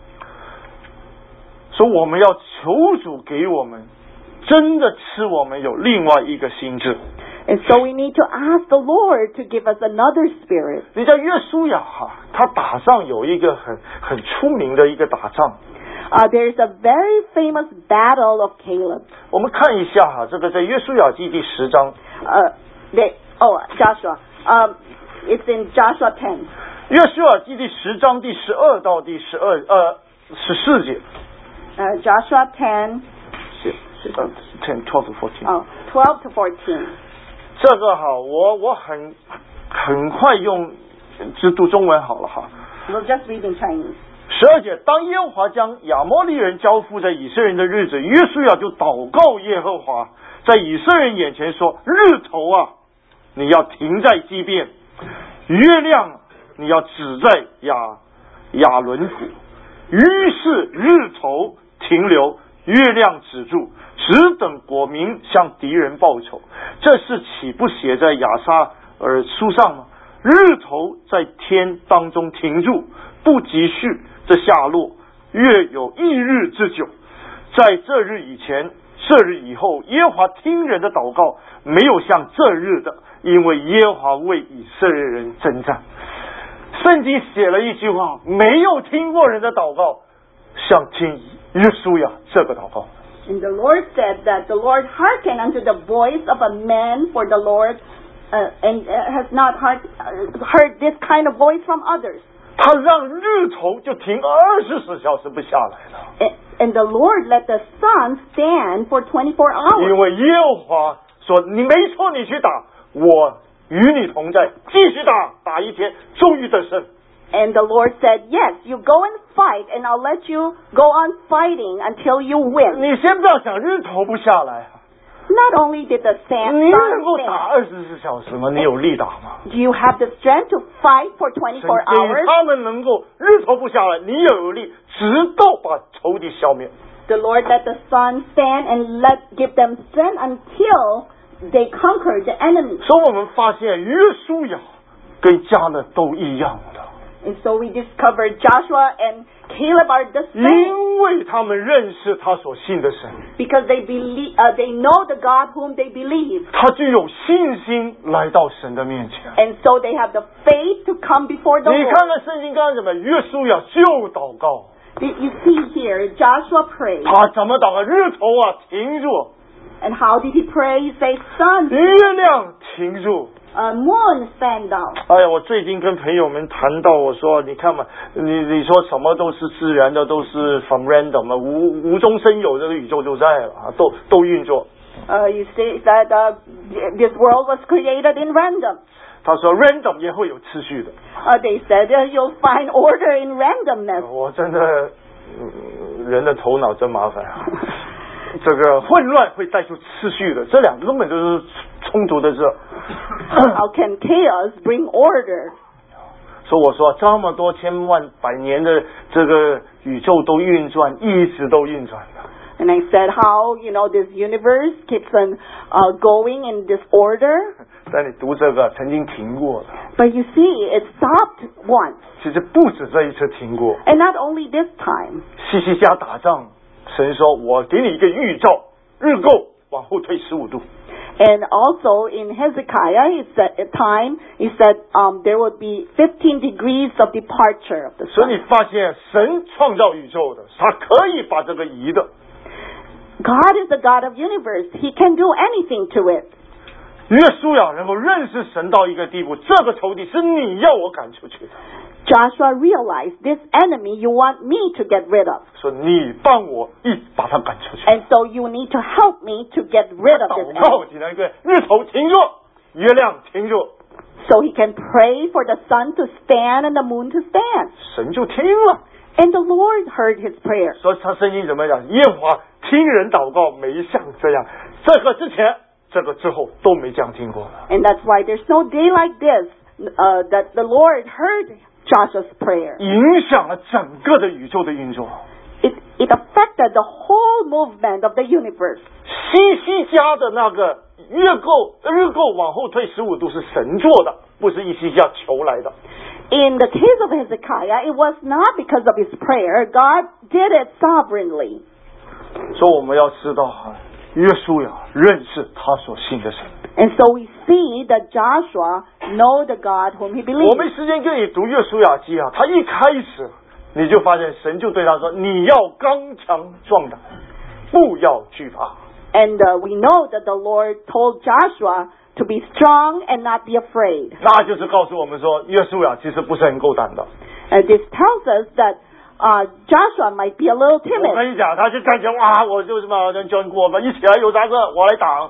所以我们要求主给我们真的使我们有另外一个心智。 And so we need to ask the Lord to give us another spirit. 你在约书亚他打仗有一个很出名的一个打仗。 There's a very famous battle of Caleb. 我们看一下这个在约书亚记第10章。 Joshua. It's in Joshua 10. 约书亚记第10章第12到第14节。 Joshua 10. 10, 12 to 14。 12 to 14. 这个我很快只读中文好了 We'll just read in Chinese. 12节，当耶和华将亚摩利人交付在以色列人的日子，约书亚就祷告耶和华，在以色列人眼前说：日头你要停在基遍，月亮你要指在亚伦谷。于是日头停留，月亮止住，只等国民向敌人报仇。这事岂不写在亚沙尔书上吗？日头在天当中停住，不急续这下落，月有1日之久。在这日以前，这日以后，耶和华听人的祷告，没有像这日的，因为耶和华为以色列人征战。圣经写了一句话，没有听过人的祷告像听约书亚这个祷告。 And the Lord said that the Lord hearkened unto the voice of a man for the Lord, and has not heard this kind of voice from others. 他让日头就停24小时不下来了。 And the Lord let the sun stand for 24 hours. 因为耶和华说：“你没错，你去打，我与你同在，继续打一天，终于得胜。” And the Lord said, yes, you go and fight, and I'll let you go on fighting until you win. 你先不要想日头不下来 Not only did the 你能 sun 够打 stand, 24小时吗？你有力打吗？ do you have the strength to fight for 神 24 给 hours? 他们能够日头不下来，你也有力，直到把仇敌消灭。 The Lord let the sun stand and give them strength until they conquered the enemy. 所以我们发现约书亚跟迦勒都一样的， And so we discovered Joshua and Caleb are the same 因为他们认识他所信的神， because they believe, they know the God whom they believe. 他就有信心来到神的面前。 And so they have the faith to come before the 你 Lord. 看看圣经刚才怎么，约书亚就祷告， You see here, Joshua prayed. 他怎么祷告？日头啊停住， And how did he pray? He said, Sun, 月亮停住。 moon stand down. 哎呀，我最近跟朋友们谈到，我说你看嘛，你说什么都是自然的，都是 from random 嘛，无中生有，这个宇宙就在了啊，都运作。 You say that this world was created in random. 他说 random 也会有次序的。 They said you'll find order in randomness. 我真的，人的头脑真麻烦啊。这个混乱会带出次序的，这两个根本就是冲突的事。 How can chaos bring order? 所以我说，这么多千万百年的这个宇宙都运转，一直都运转的。 And I said how, this universe keeps on going in this order. 但你读这个曾经停过了， But you see, it stopped once. 其实不止这一次停过。 And not only this time. 西西家打仗，神说：“我给你一个预兆，日够往后退15度。” And also in Hezekiah, he said, at time, he said there would be 15 degrees of departure of the 所以你 sun. 发现神创造宇宙的，他可以把这个移的。 God is the God of universe. He can do anything to it. 约书亚能够认识神到一个地步，这个仇敌是你要我赶出去的。 Joshua realized this enemy you want me to get rid of. 说你帮我把他赶出去。 And so you need to help me to get rid of this 祷告 enemy. 几那个日头停住，月亮停住， So he can pray for the sun to stand and the moon to stand. 神就听了。 And the Lord heard his prayer. 所以他圣经怎么讲？耶和华听人祷告，没像这样。这个之前，这个之后都没这样听过了。 And that's why there's no day like this that the Lord heard Joshua's prayer. 影响了整个的宇宙的运作。 It affected the whole movement of the universe. 西家的那个日够往后退15度是神做的，不是西家求来的。 In the case of Hezekiah, it was not because of his prayer. God did it sovereignly. 所以我们要知道，约书亚认识他所信的神。 And so we see that Joshua know the God whom he 我 believes. 没时间跟你读约书亚记啊，他一开始你就发现神就对他说：“你要刚强壮胆，不要惧怕。” And we know that the Lord told Joshua to be strong and not be afraid. 那就是告诉我们说，约书亚其实不是很够胆的。 And this tells us that Joshua might be a little 我 timid. 跟你讲，他就站起来，哇，我就什么跟 John 过吧，一起来有啥事我来挡。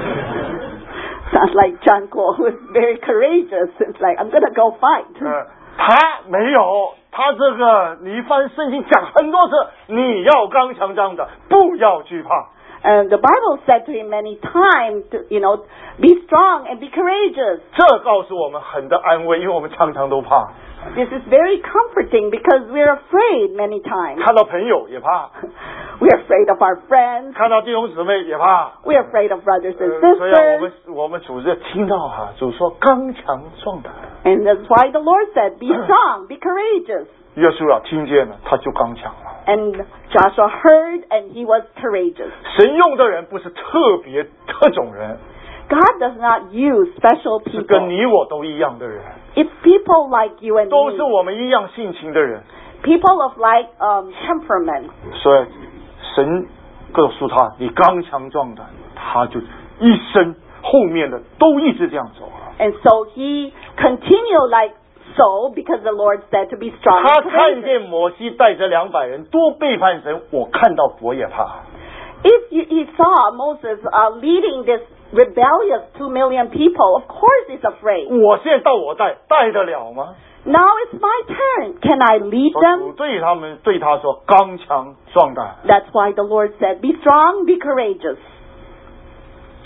Sounds like John Kuo, who is very courageous. It's like, I'm going to go fight. 他没有，他这个你翻圣经讲很多次，你要刚强壮的，不要惧怕。 And the Bible said to him many times to, be strong and be courageous. 这告诉我们很的安慰，因为我们常常都怕， This is very comforting because we're afraid many times. 看到朋友也怕， We're afraid of our friends. 看到弟兄姊妹也怕。 We're afraid of brothers and 所以啊 sisters. 我们主日听到主说刚强壮胆， And that's why the Lord said, be strong, be courageous. 约书亚听见了，他就刚强了。 And Joshua heard and he was courageous. 神用的人不是特别特种人， God does not use special 是跟 people. 你我都一样的人， It's people like you and 都是 me. 我们一样性情的人。 People of like temperament. 所以神告诉他，你刚强壮胆，他就一生后面的都一直这样走。 And so he continued like so because the Lord said to be strong 他 and 看 courageous. 见摩西带着200人多背叛神，我看到我也怕。 If he saw Moses leading this rebellious 2 million people, of course he's afraid. 我现在到我带得了吗？ Now it's my turn. Can I lead 主 them? 对他说刚强壮胆。 That's why the Lord said, be strong, be courageous.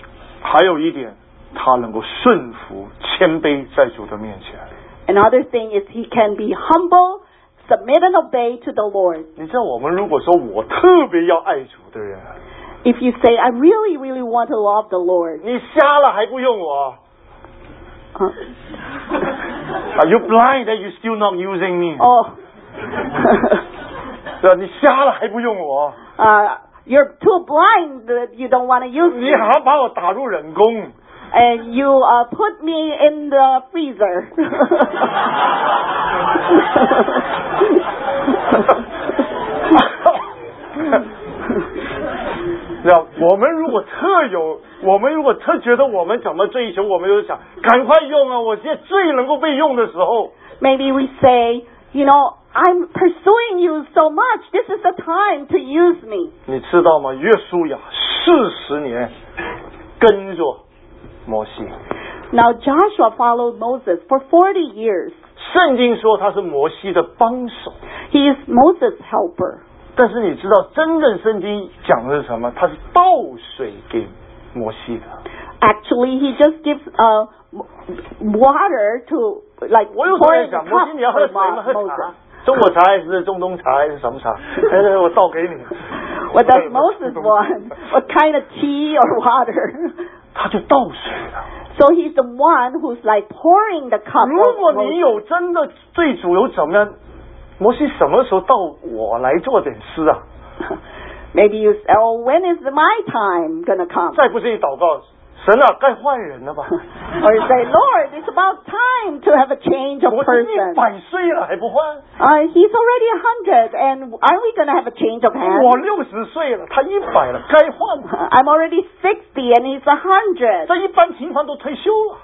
还有一点，他能够顺服、谦卑在主的面前。 Another thing is he can be humble, submit and obey to the Lord. 你知道，我们如果说我特别要爱主的人， If you say, I really, really want to love the Lord. 你瞎了还不用我？ Are you blind that you still not using me? Oh. 对吧？你瞎了还不用我？ You're too blind that you don't want to use 你 me. 还把我打入冷宫？ And you put me in the freezer. 那我们如果特觉得我们怎么追求，我们就想赶快用啊！我现在最能够被用的时候。 Maybe we say, you know, I'm pursuing you so much. This is the time to use me. 你知道吗？约书亚40年跟着摩西。 Now Joshua followed Moses for 40 years. 圣经说他是摩西的帮手， He is Moses' helper. 但是你知道真正圣经讲的是什么？他是倒水给摩西的。 Actually, he just gives water to, like, 我有时候 pour 在 in the 想，摩 cup 西你要喝 for 水吗？喝茶 Moses.， 中国茶还是中东茶还是什么茶？我倒给你。 What does Moses want? What kind of tea or water? 他就倒水了。 So he's the one who's like pouring the cup 如果 of 你 Moses. 有真的对主有怎么样，摩西什么时候到我来做点事啊？ Maybe you say, oh, when is my time gonna come? 再不是你祷告，神啊，该换人了吧？ Or you say, Lord, it's about time to have a change of 我是 person. 100岁了还不换？ He's already 100, and aren't we gonna have a change of 我 hands? 60岁了，他100了，该换了。 I'm already 60 and he's 100. 这一般情况都退休了，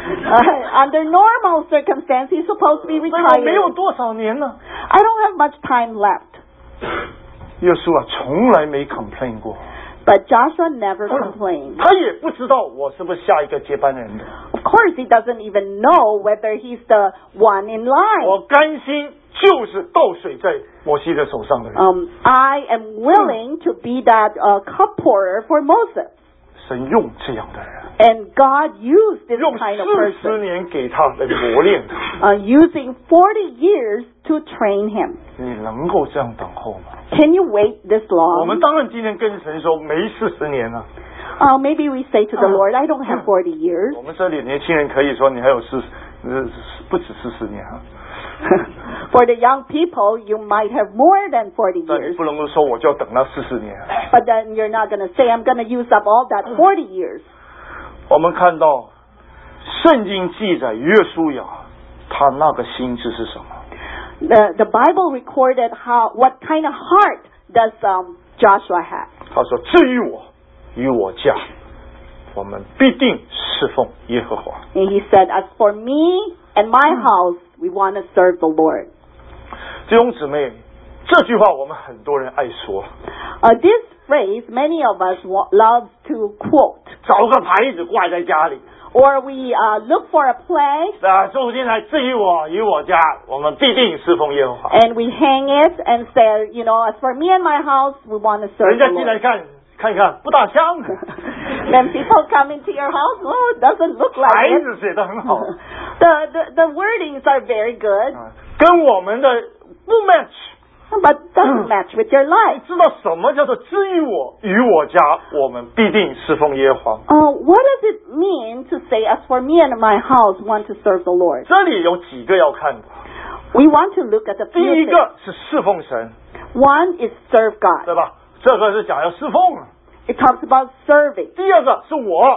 Under normal circumstances, he's supposed to be 所以我没有 retired. 多少年了。 I don't have much time left. 耶稣啊，从来没 complain 过， But Joshua never complained. 他也不知道我是不是下一个接班人的。 Of course, he doesn't even know whether he's the one in line. 我甘心就是倒水在摩西的手上的人。 I am willing to be that cup pourer for Moses. 神用这样的人， And God used this 用 kind of 40 person, 年给他来磨练他。 using 40 years to train him. 你能够这样等候吗？ Can you wait this 我们 long? 当然今天跟神说没40年了。 Maybe we say to the Lord, I don't have 40 years. 我们这里年轻人可以说你还有不止40年啊。 For the young people, you might have more than 40 但你 years. 不能够说我就要等那40年。 But then you're not going to say, I'm going to use up all that 40 years. 我们看到圣经记载约书亚他那个心智是什么？ The Bible recorded what kind of heart does Joshua have. 他说：“至于我与我家，我们必定侍奉耶和华。” And he said, as for me and my house, we want to serve the Lord. 弟兄姊妹，这句话我们很多人爱说， This phrase, many of us love to quote. 找个牌子挂在家里。 Or we look for a place 走进来，至于我与我家，我们必定侍奉耶和华。 and we hang it and say, you know, as for me and my house, we want to serve 人 the 家进来 Lord. 看一看，不大像。 Then people come into your house, oh, it doesn't look 牌 like it. 子写得很好， The wordings are very good, 跟我们的不 match。 but doesn't match with your 你 life. 知道什么叫做至于我与我家，我们必定侍奉耶和华？ What does it mean to say, as for me and my house, want to serve the Lord? 这里有几个要看的。 We want to look at the 第 few 一 things. 个是侍奉神， One is serve God. 对吧？这个是讲要侍奉。 It talks about serving. 第二个是我，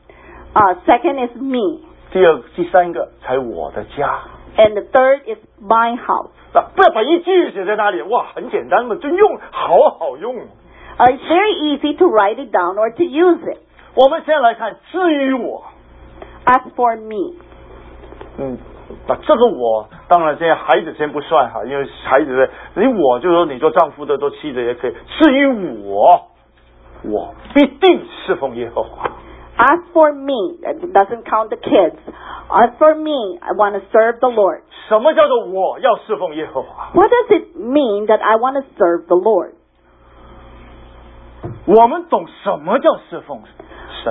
Second is me. 第三个才我的家。 And the third is my house. 不要把一句写在那里，哇，很简单嘛，就用，好好用。 It's very easy to write it down or to use it. 我们先来看至于我， As for me. 这个我当然现在孩子先不算哈，因为孩子的我就说你做丈夫的做妻子也可以。至于我必定侍奉耶和华。 As for me, it doesn't count the kids. As for me, I want to serve the Lord. 什么叫做我要侍奉耶和华？ What does it mean that I want to serve the Lord? 我们懂什么叫侍奉神吗？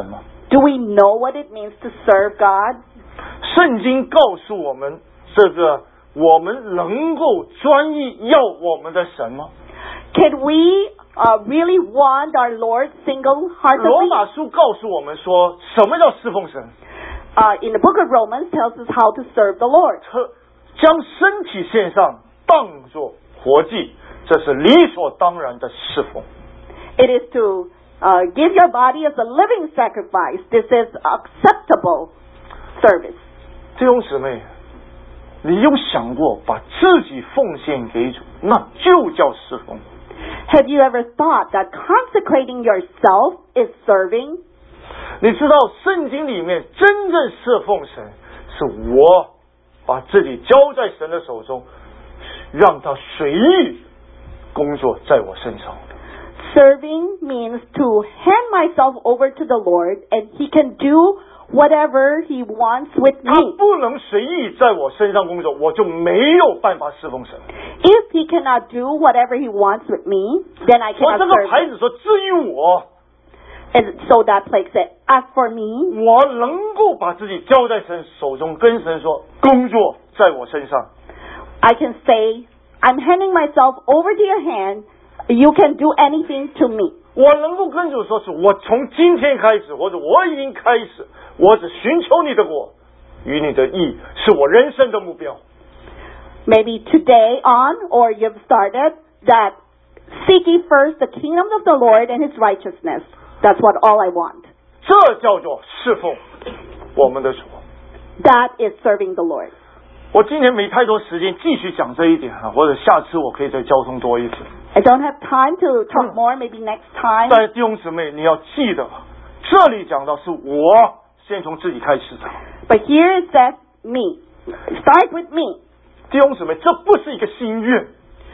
Do we know what it means to serve God? 圣经告诉我们，这个我们能够专一要我们的神吗？ Can we really want our Lord 罗 single-heartedly? 马书告诉我们说，什么叫侍奉神？ In the book of Romans tells us how to serve the Lord. 将身体献上，当作活祭，这是理所当然的侍奉。 It is to give your body as a living sacrifice. This is acceptable service. 弟兄姊妹，你有想过把自己奉献给主，那就叫侍奉。 Have you ever thought that consecrating yourself is serving? 你知道圣经里面真正侍奉神，是我把自己交在神的手中，让他随意工作在我身上。 Serving means to hand myself over to the Lord and He can do whatever He wants with 他 me. 不能随意在我身上工作，我就没有办法侍奉神。 If He cannot do whatever He wants with me, then I 我 cannot 这个 serve 牌 Him. 子说，至于我， And so that plague said, as for me, 我能够把自己交在神手中，跟神说，工作在我身上。 I can say, I'm handing myself over to your hand. You can do anything to me. 我能够跟主说，是我从今天开始，或者我已经开始，我只寻求你的国与你的义，是我人生的目标。 Maybe today on, or you've started, that seek ye first the kingdom of the Lord and His righteousness. That's what all I want. 这叫做侍奉我们的主。 That is serving the Lord. 我今天没太多时间继续讲这一点啊，或者下次我可以再交通多一次。 I don't have time to talk more, maybe next time. 但弟兄姊妹，你要记得，这里讲到是我先从自己开始的。 But here it says me. Start with me. 弟兄姊妹，这不是一个心愿，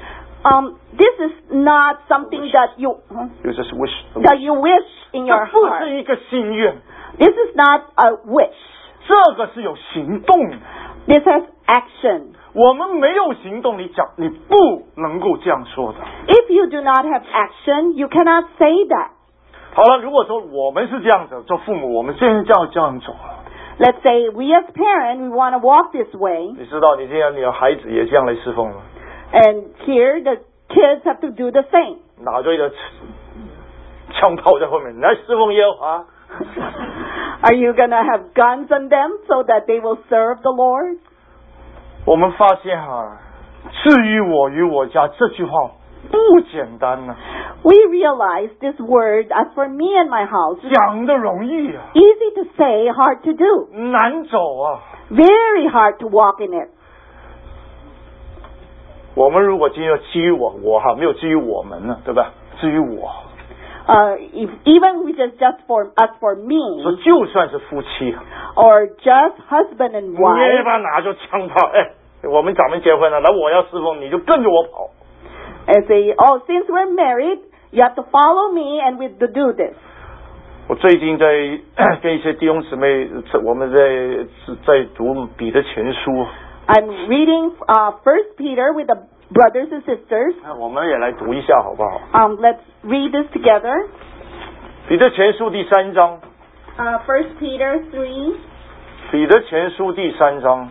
This is not something that you 有这是 wish， wish in 这 your 不 heart. 是一个心愿， This is not a wish. 这个是有行动的。 This has action. 我们没有行动，你讲你不能够这样说的。 If you do not have action, you cannot say that. 好了，如果说我们是这样子做父母，我们现在这样走了。 Let's say we as parents, we want to walk this way. 你知道，你现在你的孩子也这样来侍奉了， And here the kids have to do the same. 拿着一个枪炮在后面来侍奉耶和华。 Are you going to have guns on them so that they will serve the Lord? 我们发现啊，至于我与我家这句话不简单呢、 We realize this word, as for me and my house, is 讲的容易啊， easy to say, hard to do. 难走啊。 Very hard to walk in it. 我们如果今天基于我哈，没有基于我们呢，对吧？至于我， If even we just for us for 说 me 就算是夫妻， or just husband and 你 wife, 把拿着枪炮，咱们结婚了，来我要侍奉，你就跟着我跑。 and say, oh, since we're married, you have to follow me and we do this. 我最近在跟一些弟兄姊妹，我们在读彼得前书， I'm reading 1 Peter with the brothers and sisters. 我们也来读一下好不好？ Let's read this together. 彼得前书第3章， 1 Peter 3. 彼得前书第3章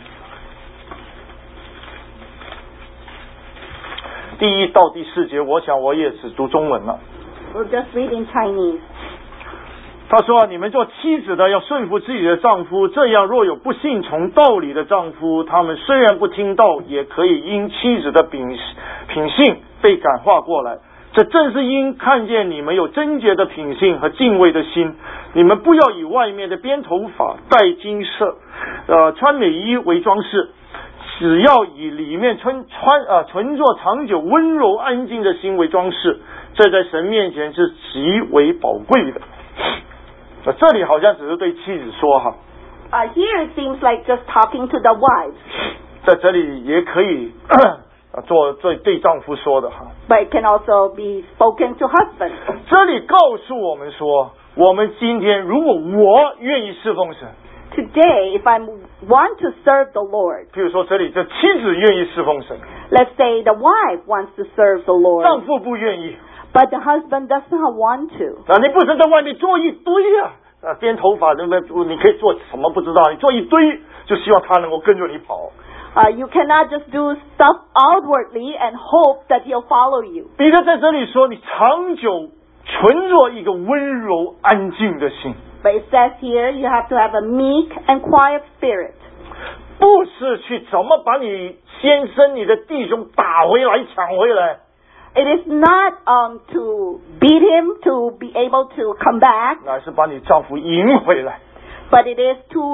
第1到第4节，我想我也只读中文了。 We'll just read in Chinese. 他说：“你们做妻子的要顺服自己的丈夫，这样若有不信从道理的丈夫，他们虽然不听道，也可以因妻子的品性被感化过来。这正是因看见你们有贞洁的品性和敬畏的心。你们不要以外面的编头发、戴金饰、穿美衣为装饰，只要以里面存着长久温柔安静的心为装饰，这在神面前是极为宝贵的。”这里好像只是对妻子说哈， Here it seems like just talking to the wives, 在这里也可以做对丈夫说的哈。 but it can also be spoken to husbands. 这里告诉我们说，我们今天如果我愿意侍奉神， Today, if I want to serve the Lord, 譬如说这里这妻子愿意侍奉神， let's say the wife wants to serve the 丈 Lord, 夫不愿意， but the husband does not want to. 你不是在外面做一堆啊， 编头发，你可以做什么不知道，你做一堆就希望他能够跟着你跑。 You cannot just do stuff outwardly and hope that he'll follow you. 彼得在这里说，你长久存着一个温柔安静的心。 But it says here you have to have a meek and quiet spirit. 不是去怎么把你先生、你的弟兄打回来、抢回来。 It is not to beat him to be able to come back. 乃是把你丈夫赢回来。 But it is to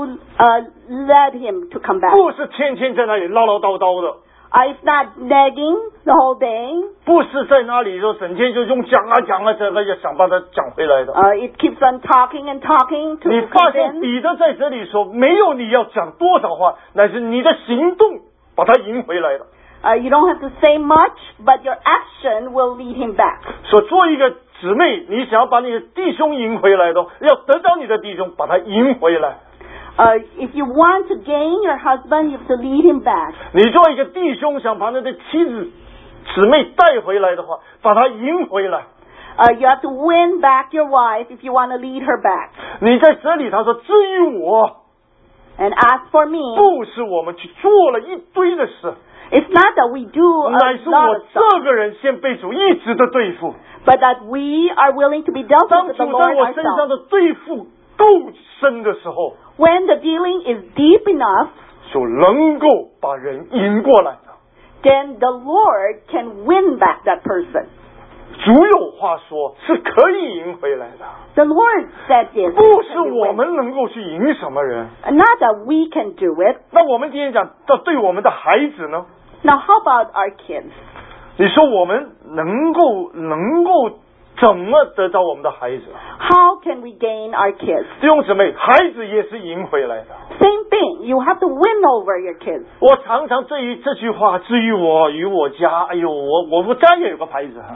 let him to come back. 不是天天在那里唠唠叨叨的。 It's not nagging the whole day. 不是在那里就整天就用讲啊，这个要想把它讲回来的。 It keeps on talking and talking to 你发现 convince. 彼得在这里说，没有你要讲多少话，乃是你的行动把他赢回来的。 You don't have to say much, but your action will lead him back. 说做一个姊妹，你想要把你的弟兄赢回来的，要得到你的弟兄，把他赢回来。 If you want to gain your husband, you have to lead him back. 你做一个弟兄，想把你的妻子、姊妹带回来的话，把他赢回来。 You have to win back your wife if you want to lead her back. 你在这里，他说：“至于我 And as for me, 不是我们去做了一堆的事， it's not that we do 乃 a 是 lot 我 of stuff, 这个人先被主一直的对付。 but that we are willing to be dealt 当 with 主 the 在 Lord 我身上 ourselves. 的对付够深的时候， When the dealing is deep enough, 就能够把人赢过来的。 then the Lord can win back that person. 主有话说，是可以赢回来的。 The Lord said this. 不是我们能够去赢什么人。 Not that we can do it. 那我们今天讲到对我们的孩子呢？ Now, how about our kids? 你说我们能够怎么得到我们的孩子？ How can we gain our kids? 弟兄姊妹，孩子也是赢回来的。 Same thing. You have to win over your kids. 我常常对于这句话，至于我与我家，哎呦，我家也有个牌子。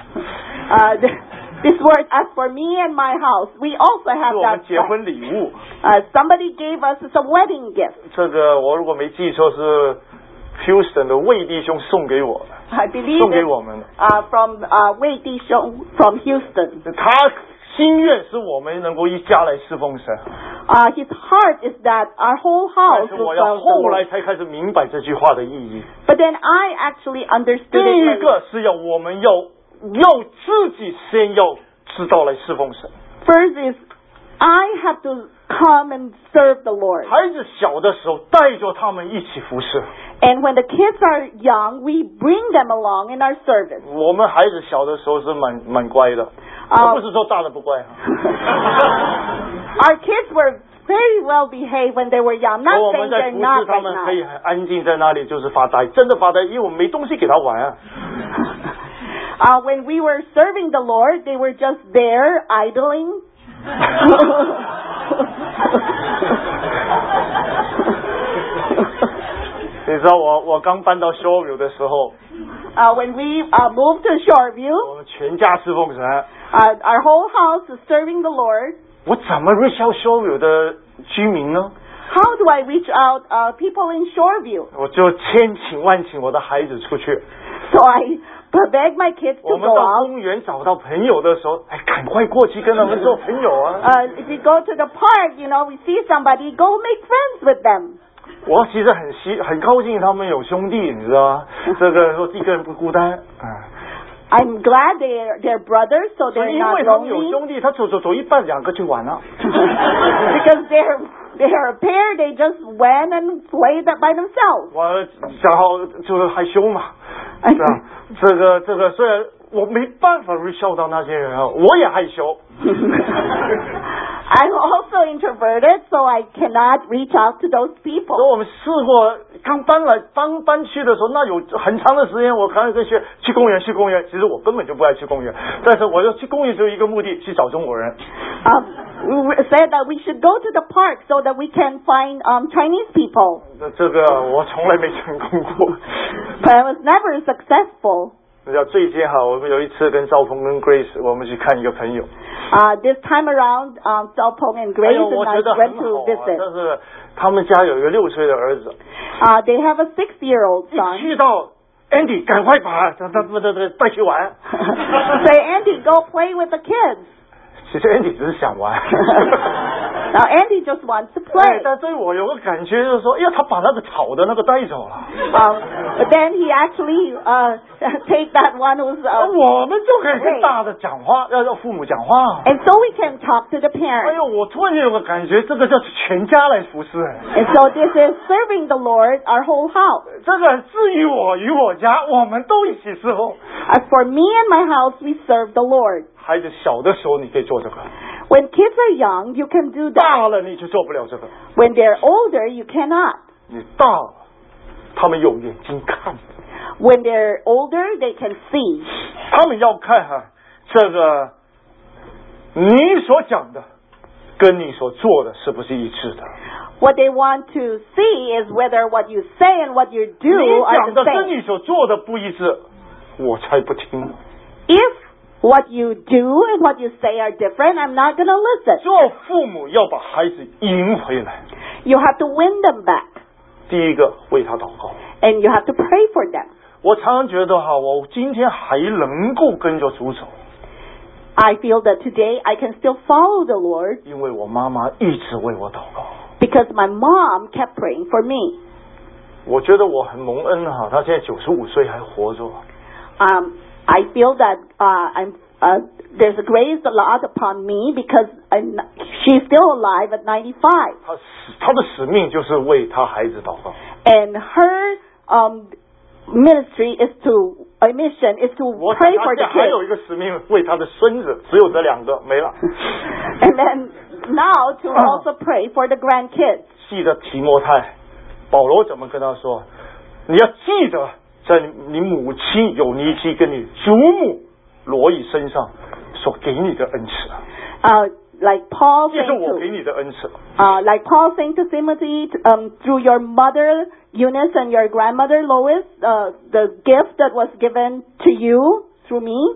This word, as for me and my house, we also 是 have 我们 that. 结婚礼物。 Somebody gave us as a wedding gift. 这个我如果没记错是 Houston 的魏弟兄送给我的， I believe 送给 it's 我们的。 from Wei Di Xiong from Houston. 他心愿是我们能够一家来侍奉神。 His heart is that our whole 但 house 是 will 我要 serve the 后来 Lord. 才开始明白这句话的意义。 But then I actually understood 第 it 一 later. 个是要我们要自己先要知道来侍奉神。 First is I have to come and serve the Lord. 孩子小的时候带着他们一起服侍。 And when the kids are young, we bring them along in our service. 我们孩子小的时候是蛮乖的，不是说大的不乖。 Our kids were very well behaved when they were young. Not 我 saying 们在 they're 服 not 侍他 right 们 now. 可以很安静在那里就是发呆，真的发呆，因为我们没东西给他玩。 When we were serving the Lord, they were just there idling. 你知道我刚搬到 Shoreview 的时候， When we moved to Shoreview, 我们全家侍奉神。 our whole house is serving the Lord. 我怎么 reach out Shoreview 的居民呢？ How do I reach out people in Shoreview? 我就千请万请我的孩子出去。 So I beg my kids 我 to 们 go 到 out. 公园找到朋友的时候，哎，赶快过去跟他们做朋友啊！ If we go to the park, we see somebody, go make friends with them. 我其实很高兴他们有兄弟，你知道吗？这个说一个人不孤单啊。 I'm glad they're brothers, so 所 they're 以因 not 为他们有 lonely. 兄弟，他走一半，两个去玩了。 Because they're a pair, they just went and played that by themselves. 我然后就是害羞嘛，是吧？这个虽然我没办法 reach out 到那些人啊，我也害羞。 I'm also introverted, so I cannot reach out to those 所以 people. 我们试过刚搬去的时候，那有很长的时间，我刚跟去公园。其实我根本就不爱去公园，但是我要去公园只有一个目的，去找中国人。 We said that we should go to the park so that we can find Chinese people. 这个我从来没成功过。 But I was never successful. 你知道最近我们有一次跟赵鹏跟 Grace， 我们去看一个朋友。 This time around, Zhao Peng and 哎 Grace 呦，我 and I 觉得 went 很 to 好啊， visit. 但是他们家有一个6岁的儿子， They have a 6-year-old 一 son. 去到 Andy， 赶快把他带去玩。 Say, Andy, go play with the kids. 其实 Andy 只是想玩。 Now Andy just wants to 对， play. 但对我有个感觉就是说，哎呀，他把那个吵的那个带走了， But then he actually take that one who's 我们就可以跟大的讲话，要父母讲话。 and so we can talk to the 哎 parents. 呦，我突然间有个感觉，这个叫全家来服侍， And so this is serving the Lord, our whole house. 这个至于我与我家，我们都一起侍奉。 As for me and my house, we serve the Lord. 孩子小的时候你可以做这个， When kids are young, you can do that. 大了你就做不了这个。 When they're older, you cannot. 你大了，他们有眼睛看， When they're older, they can see. 他们要看这个你所讲的跟你所做的是不是一致的。 What they want to see is whether what you say and what you 你 do are 讲 the 的跟 same. 你所做的不一致，我才不听。 If what you do and what you say are different, I'm not going to listen. 做父母要把孩子赢回来， You have to win them back, 第一个为他祷告。 and you have to pray for them. 我常常觉得我今天还能够跟着主走， I feel that today I can still follow the Lord 因为我妈妈一直为我祷告。 because my mom kept praying for me. 我觉得我很蒙恩她现在95岁还活着。 I feel that there's a grace a lot upon me because she's still alive at 95. 她的使命就是为她孩子祷告。 And her ministry is a mission is to 我 pray for the 还有 kids. 一个使命为她的孙子，只有这2个没了。 And then now to also pray for the grandkids. 记得提摩太，保罗怎么跟他说？你要记得，在你母亲有尼基跟你祖母罗伊身上所给你的恩赐， Like Paul 这是 saying 我给 to 你的恩赐。 like Paul saying to Timothy, through your mother Eunice and your grandmother Lois, the gift that was given to you through me.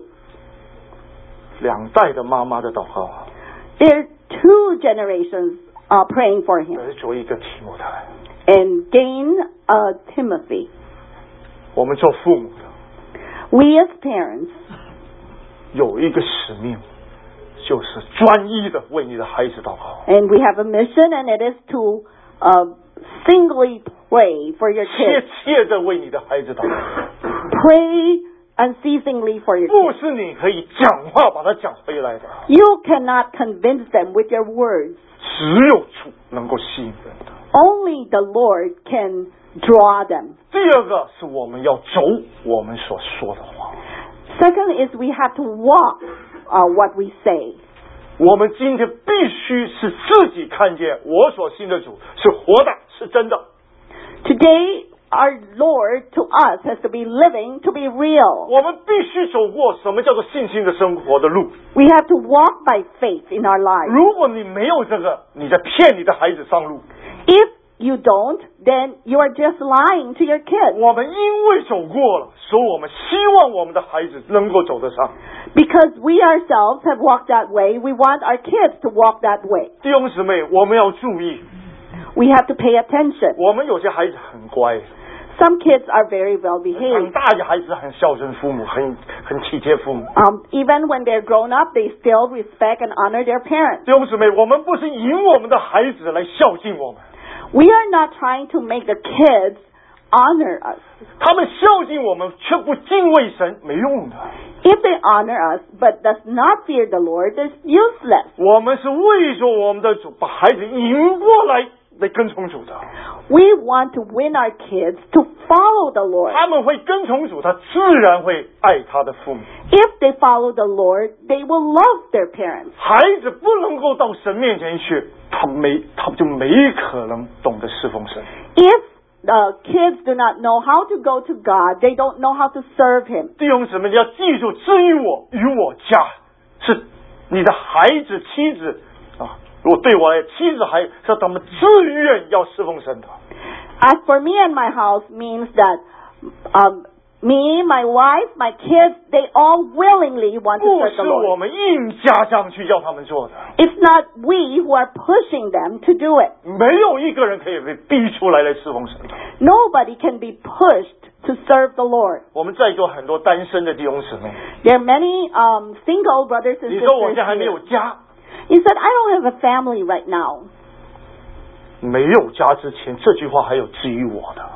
2代的妈妈的祷告， There are 2 generations praying for him 得着一个提摩太。 and gain Timothy. 我们做父母的 We as parents 有一个使命，就是专一的为你的孩子祷告， and we have a mission, and it is to singly pray for your 切 kids. 切的为你的孩子祷告。 Pray unceasingly for your 不 kids. 是你可以讲话把它讲回来的， You cannot convince them with your words. 只有主能够吸引人的。 Only the Lord can draw them. 第二个是我们要走我们所说的话。 Second is we have to walk what we say. 我们今天必须是自己看见我所信的主是活的，是真的。 Today, our Lord to us has to be living, to be real. 我们必须走过什么叫做信心的生活的路。 We have to walk by faith in our lives. 如果你没有这个，你在骗你的孩子上路。 If you don't, then you are just lying to your kids. 我们因为走过了，所以我们希望我们的孩子能够走得上。 Because we ourselves have walked that way, we want our kids to walk that way. 弟兄姊妹，我们要注意， We have to pay attention. 我们有些孩子很乖， Some kids are very well 很 behaved. 大的孩子很孝顺父母，很体贴父母。 Even when they're grown up, they still respect and honor their parents. 弟兄姊妹，我们不是引我们的孩子来孝敬我们， We are not trying to make the kids honor us. 他们孝敬我们却不敬畏神，没用的。 If they honor us but does not fear the Lord, it's useless. 我们是为着我们的主，把孩子引过来跟从主的。 We want to win our kids to follow the Lord. 他们会跟从主，他自然会爱他的父母。 If they follow the Lord, they will love their parents. 孩子不能够到神面前去，他就没可能懂得侍奉神。 If the kids do not know how to go to God, they don't know how to serve Him. 弟兄姊妹，你要记住，至于我与我家，是你的孩子、妻子啊。如果对我来，妻子还是他们自愿要侍奉神的。 As for me and my house means that me, my wife, my kids, they all willingly want to 不 serve 是 the 我 Lord. 们硬加上去要他们做的， It's not we who are pushing them to do it. 没有一个人可以被逼出来侍奉神的。 Nobody can be pushed to serve the Lord. 我们在座很多单身的弟兄姊妹， There are many single brothers and 你说我 sisters 现在还没有 here. 家， He said, I don't have a family right now. 没有家之前，这句话还有至于我的。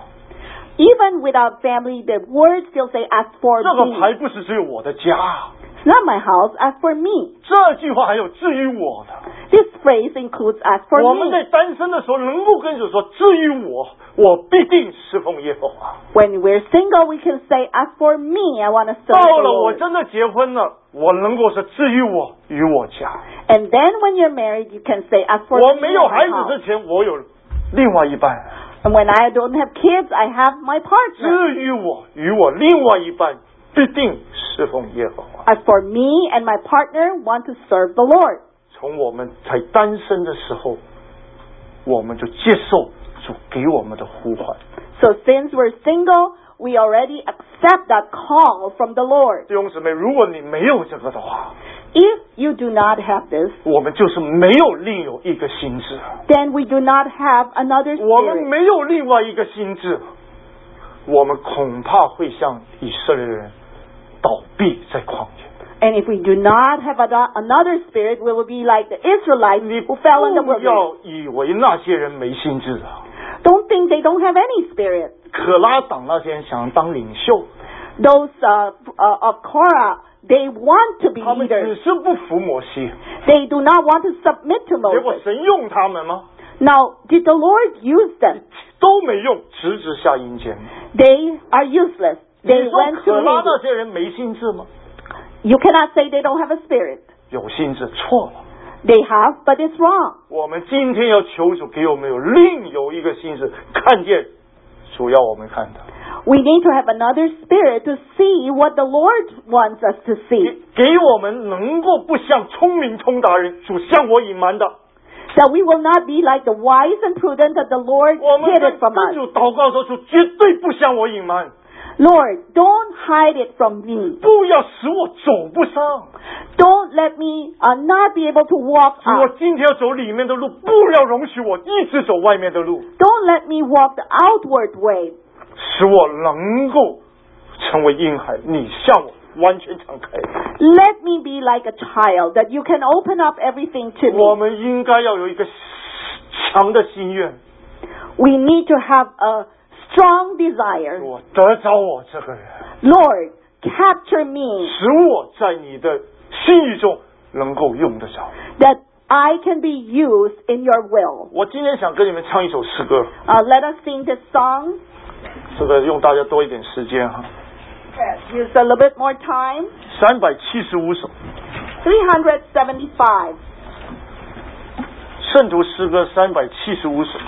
Even without family, the word still say, as for 这个 me. 还不是只有我的家， It's not my house, as for me. 这句话还有至于我的。 This phrase includes as for 我们在 me. 单身的时候，能够跟主说，至于我必定侍奉耶和华。 When we're single, we can say, as for me, I want to serve 到 the 了我 Lord. 真的结婚了，我能够说，至于我与我家。 And then when you're married, you can say, as for 我 me 没 and 有 my 孩子 house. 之前，我有另外一半。 And when I don't have kids, I have my partner. 至于我与我另外一半，必定侍奉耶和华。 As for me and my partner want to serve the Lord. 从我们才单身的时候，我们就接受主给我们的呼唤。 So since we're single, we already accept that call from the Lord. 弟兄姊妹，如果你没有这个的话， If you do not have this, 我们就是没有另有一个心智， then we do not have another 我们 spirit. 没有另外一个心智，我们恐怕会像以色列人倒闭在旷野。 And if we do not have another spirit, we will be like the Israelites 你 who fell in the 不 wilderness. 要以为那些人没心智啊！ Don't think they don't have any spirit. 可拉党那些人想当领袖， Those of Korah, they want to be 他们只 leaders. 是不服摩西， They do not want to submit to 结果 Moses. 神用他们吗？ Now, did the Lord use them? 都没用，直下阴间。 They are useless. 你 They 说 went to 可拉 Hades. 那些人没心智吗？ You cannot say they don't have a spirit. 有心智，错了。 They have, but it's wrong. 我们今天要求主给我们另有一个心智，看见主要我们看的， We need to have another spirit to see what the Lord wants us to see. 给我们能够不像聪明通达人，主向我隐瞒的。 That we will not be like the wise and prudent that the Lord 我们 hid 跟 it from 跟 us. 主祷告说，主绝对不向我隐瞒， Lord, don't hide it from me. 不要使我走不上。 Don't let me not be able to walk 主，我 out. 今天要走里面的路，不要容许我一直走外面的路， Don't let me walk the outward way. 使我能够成为婴孩，你向我完全敞开。 Let me be like a child, that you can open up everything to 我 me. 们应该要有一个强的心愿， We need to have a strong desire. 我得着我这个人， Lord, capture me, 使我在你的心意中能够用得着。 that I can be used in your will. 我今天想跟你们唱一首诗歌， Let us sing this song. 这个用大家多一点时间哈。 Use a little bit more time. 375首， 375. 圣徒诗歌375首。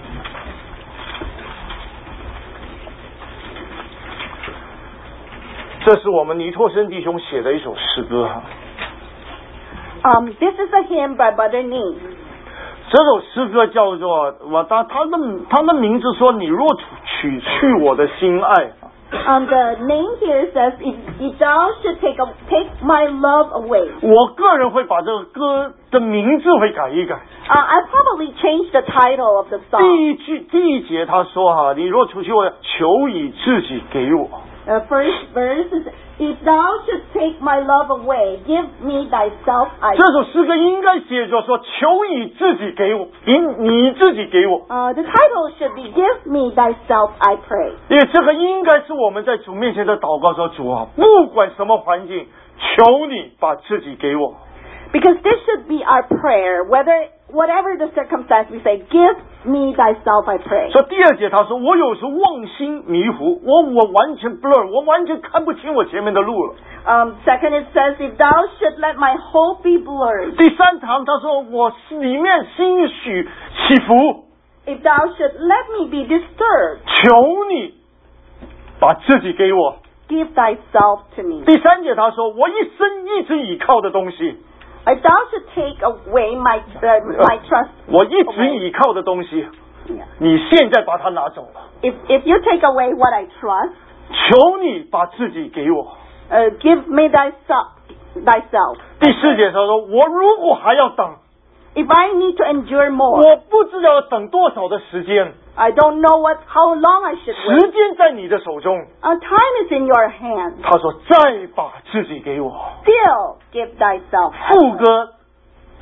这是我们尼托生弟兄写的一首诗歌哈。 This is a hymn by Brother Nee. 这首诗歌叫做他的名字说，你若取去我的心爱。 The name here says, if thou should take my love away. 我个人会把这个歌的名字会改一改。 I probably changed the title of the 第一 song. 节他说哈，你若除去我，求以自己给我。 First verse is, if thou should take my love away, give me thyself, I 这首诗歌应该写作说，求以自己给我，你自己给我。 The title should be, give me thyself, I pray. 因为这个应该是我们在主面前的祷告，说主啊，不管什么环境，求你把自己给我。 Because this should be our prayer, whatever the circumstance, we say, give me thyself, I pray. 所以第二节他说，我有时忘心迷糊，我完全 blur， 我完全看不清我前面的路了。 Second, it says, if thou should let my hope be blurred. 第三堂他说，我里面心绪起伏， If thou should let me be disturbed, 求你把自己给我。 give thyself to me. 第三节他说，我一生一直倚靠的东西， If thou should take away my trust, 我一直倚靠的东西， yeah. 你现在把它拿走了， If you take away what I trust, 求你把自己给我。 give me thyself. 第四节他说，我如果还要等， If I need to endure more, 我不知道要等多少的时间， I don't know how long I should 时 wait. 间在你的手中。 Time is in your hand. 他说，再把自己给我。 Still give thyself. 副歌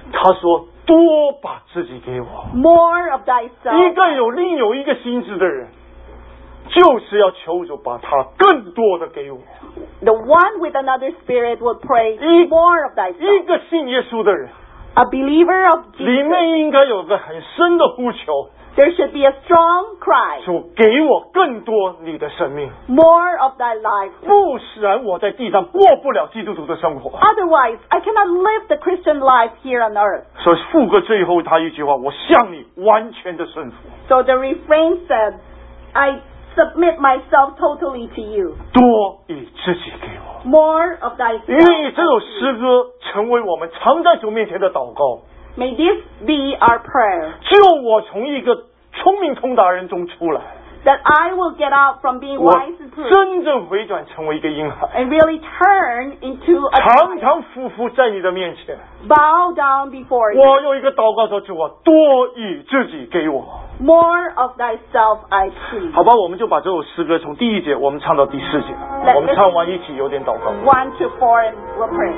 他说多把自己给我。 More of thyself. 一个另有一个心智的人，就是要求主把他更多的给我。 The one with another spirit will pray 一 more of 一 thyself. 个信耶稣的人， A believer of 里 Jesus. 面应该有个很深的呼求， There should be a strong cry. 主给我更多你的生命， More of thy life. 不然我在地上过不了基督徒的生活。 Otherwise, I cannot live the Christian life here on earth. 所以副歌最后他一句话，我向你完全的顺服。 So the refrain said, I submit myself totally to you. 多以自己给我。 More of 愿 thyself. 意这首诗歌成为我们常在主面前的祷告， May this be our prayer, 救我从一个聪明通达人中出来， that I will get out from being 我 wise and prudent 真正回转成为一个婴孩， and really turn into a 常 child. 常匍匐在你的面前。 Bow down before you. 我有一个祷告说，主啊，多以自己给我。 More of thyself I plead. 好吧，我们就把这首诗歌从第1节我们唱到第4节，我们唱完一起有点祷告。 1 to 4 and we'll pray.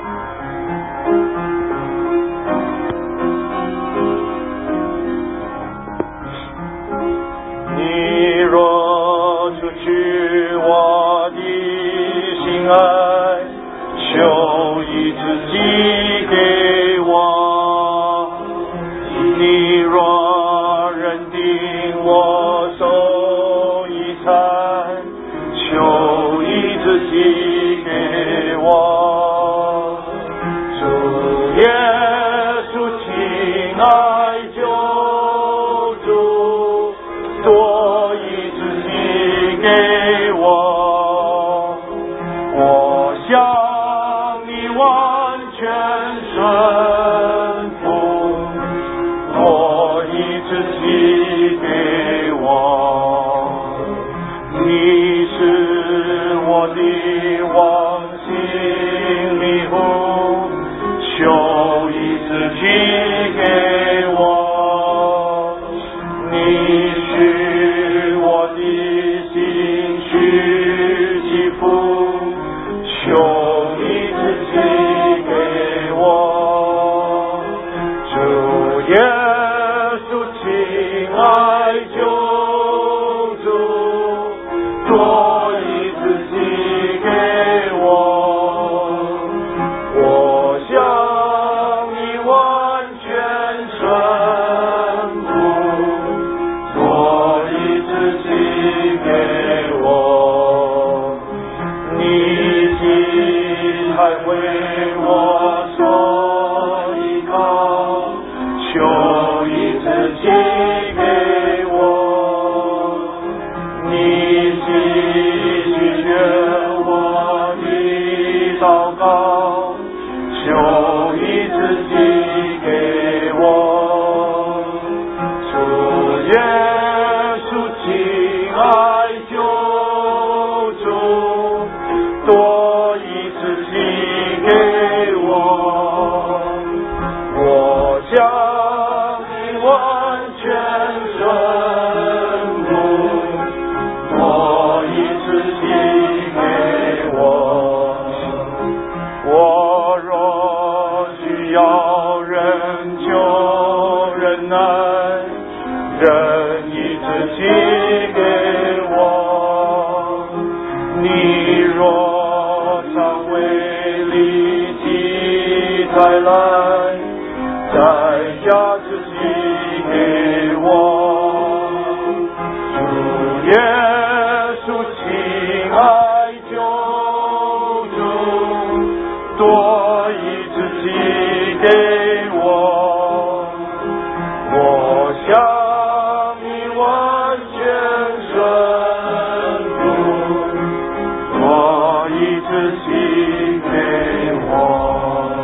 你若除去我的心爱，求以自己给我。你若认定我受遗产，求以自己给我。主耶稣亲爱救主，多以自己给我，我向你完全顺服，多以自己给我。你是我的往心迷糊，求以自己给我。你是我的心绪起伏，求你自己给我。主耶稣亲爱救主，多以自己给我，我向你完全顺服，多以自己给我。你既还为我所依靠，求以自己给我。你既拒绝我的祷告，求以自己给我。主耶稣亲爱救主，多以自己给我，我向你完全顺服，多以自己给我。我若需要忍就忍耐，任以自己给我。你若尚未立即再来，再加自己给我。主耶稣亲爱救主，多以自己给我，我向你完全顺服，多以自己给我。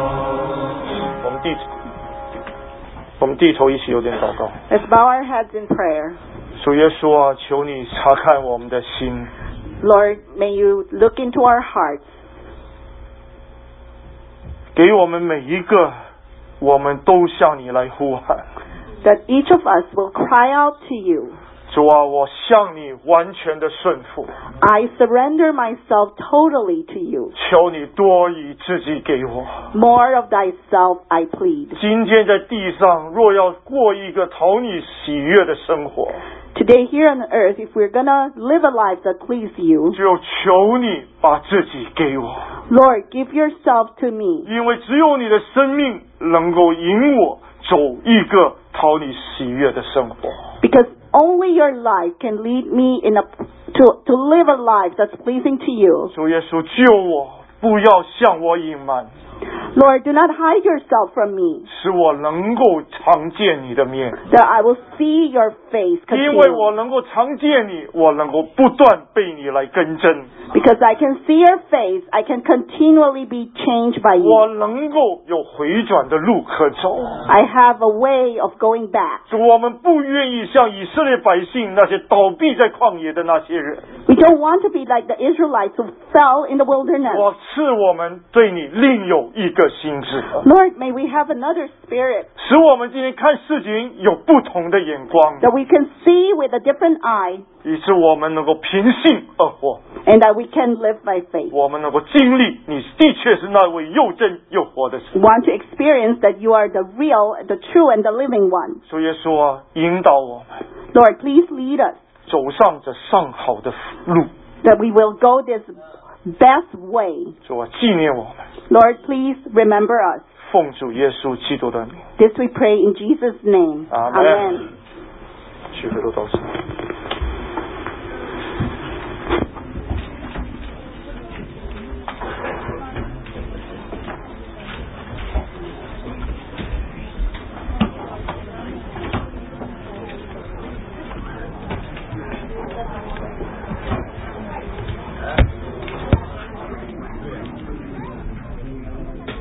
我们低头一起有点祷告。 Let's bow our heads in prayer. 主耶稣啊，求你查看我们的心， Lord, may you look into our hearts. 给我们每一个，我们都向你来呼喊。 That each of us will cry out to you. 主啊，我向你完全的顺服， I surrender myself totally to you. 求你多以自己给我。 More of thyself I plead. 今天在地上若要过一个讨你喜悦的生活， Today here on earth, if we're gonna live a life that please you, 就求你把自己给我， Lord, give yourself to me. 因为只有你的生命能够引我走一个讨你喜悦的生活。 Because only your life can lead me to live a life that's pleasing to you. 主耶稣，救我，不要向我隐瞒， Lord, do not hide yourself from me, 使我能够常见你的面。 that I will see your face 因为 continually. 我能够常见你，我能够不断被你来更正， Because I can see your face, I can continually be changed by 我 you. 能够有回转的路可走。 I have a way of going back. 主，我们不愿意像以色列百姓那些倒闭在旷野的那些人， We don't want to be like the Israelites who fell in the wilderness. 我赐我们对你另有一个心智， Lord, may we have another spirit 使我们今天看事情有不同的眼光， that we can see with a different eye 以致我们能够凭信而活， and that we can live by faith. 我们能够经历你的确是那位又真又活的神。 We want to experience that you are the real, the true, and the living one. 主耶稣啊，引导我们 Lord, please lead us 走上这上好的路。 that we will go this best way. 主啊，纪念我们， Lord, please remember us. 奉主耶稣基督的名， This we pray in Jesus' name. Amen. 聚会都到此。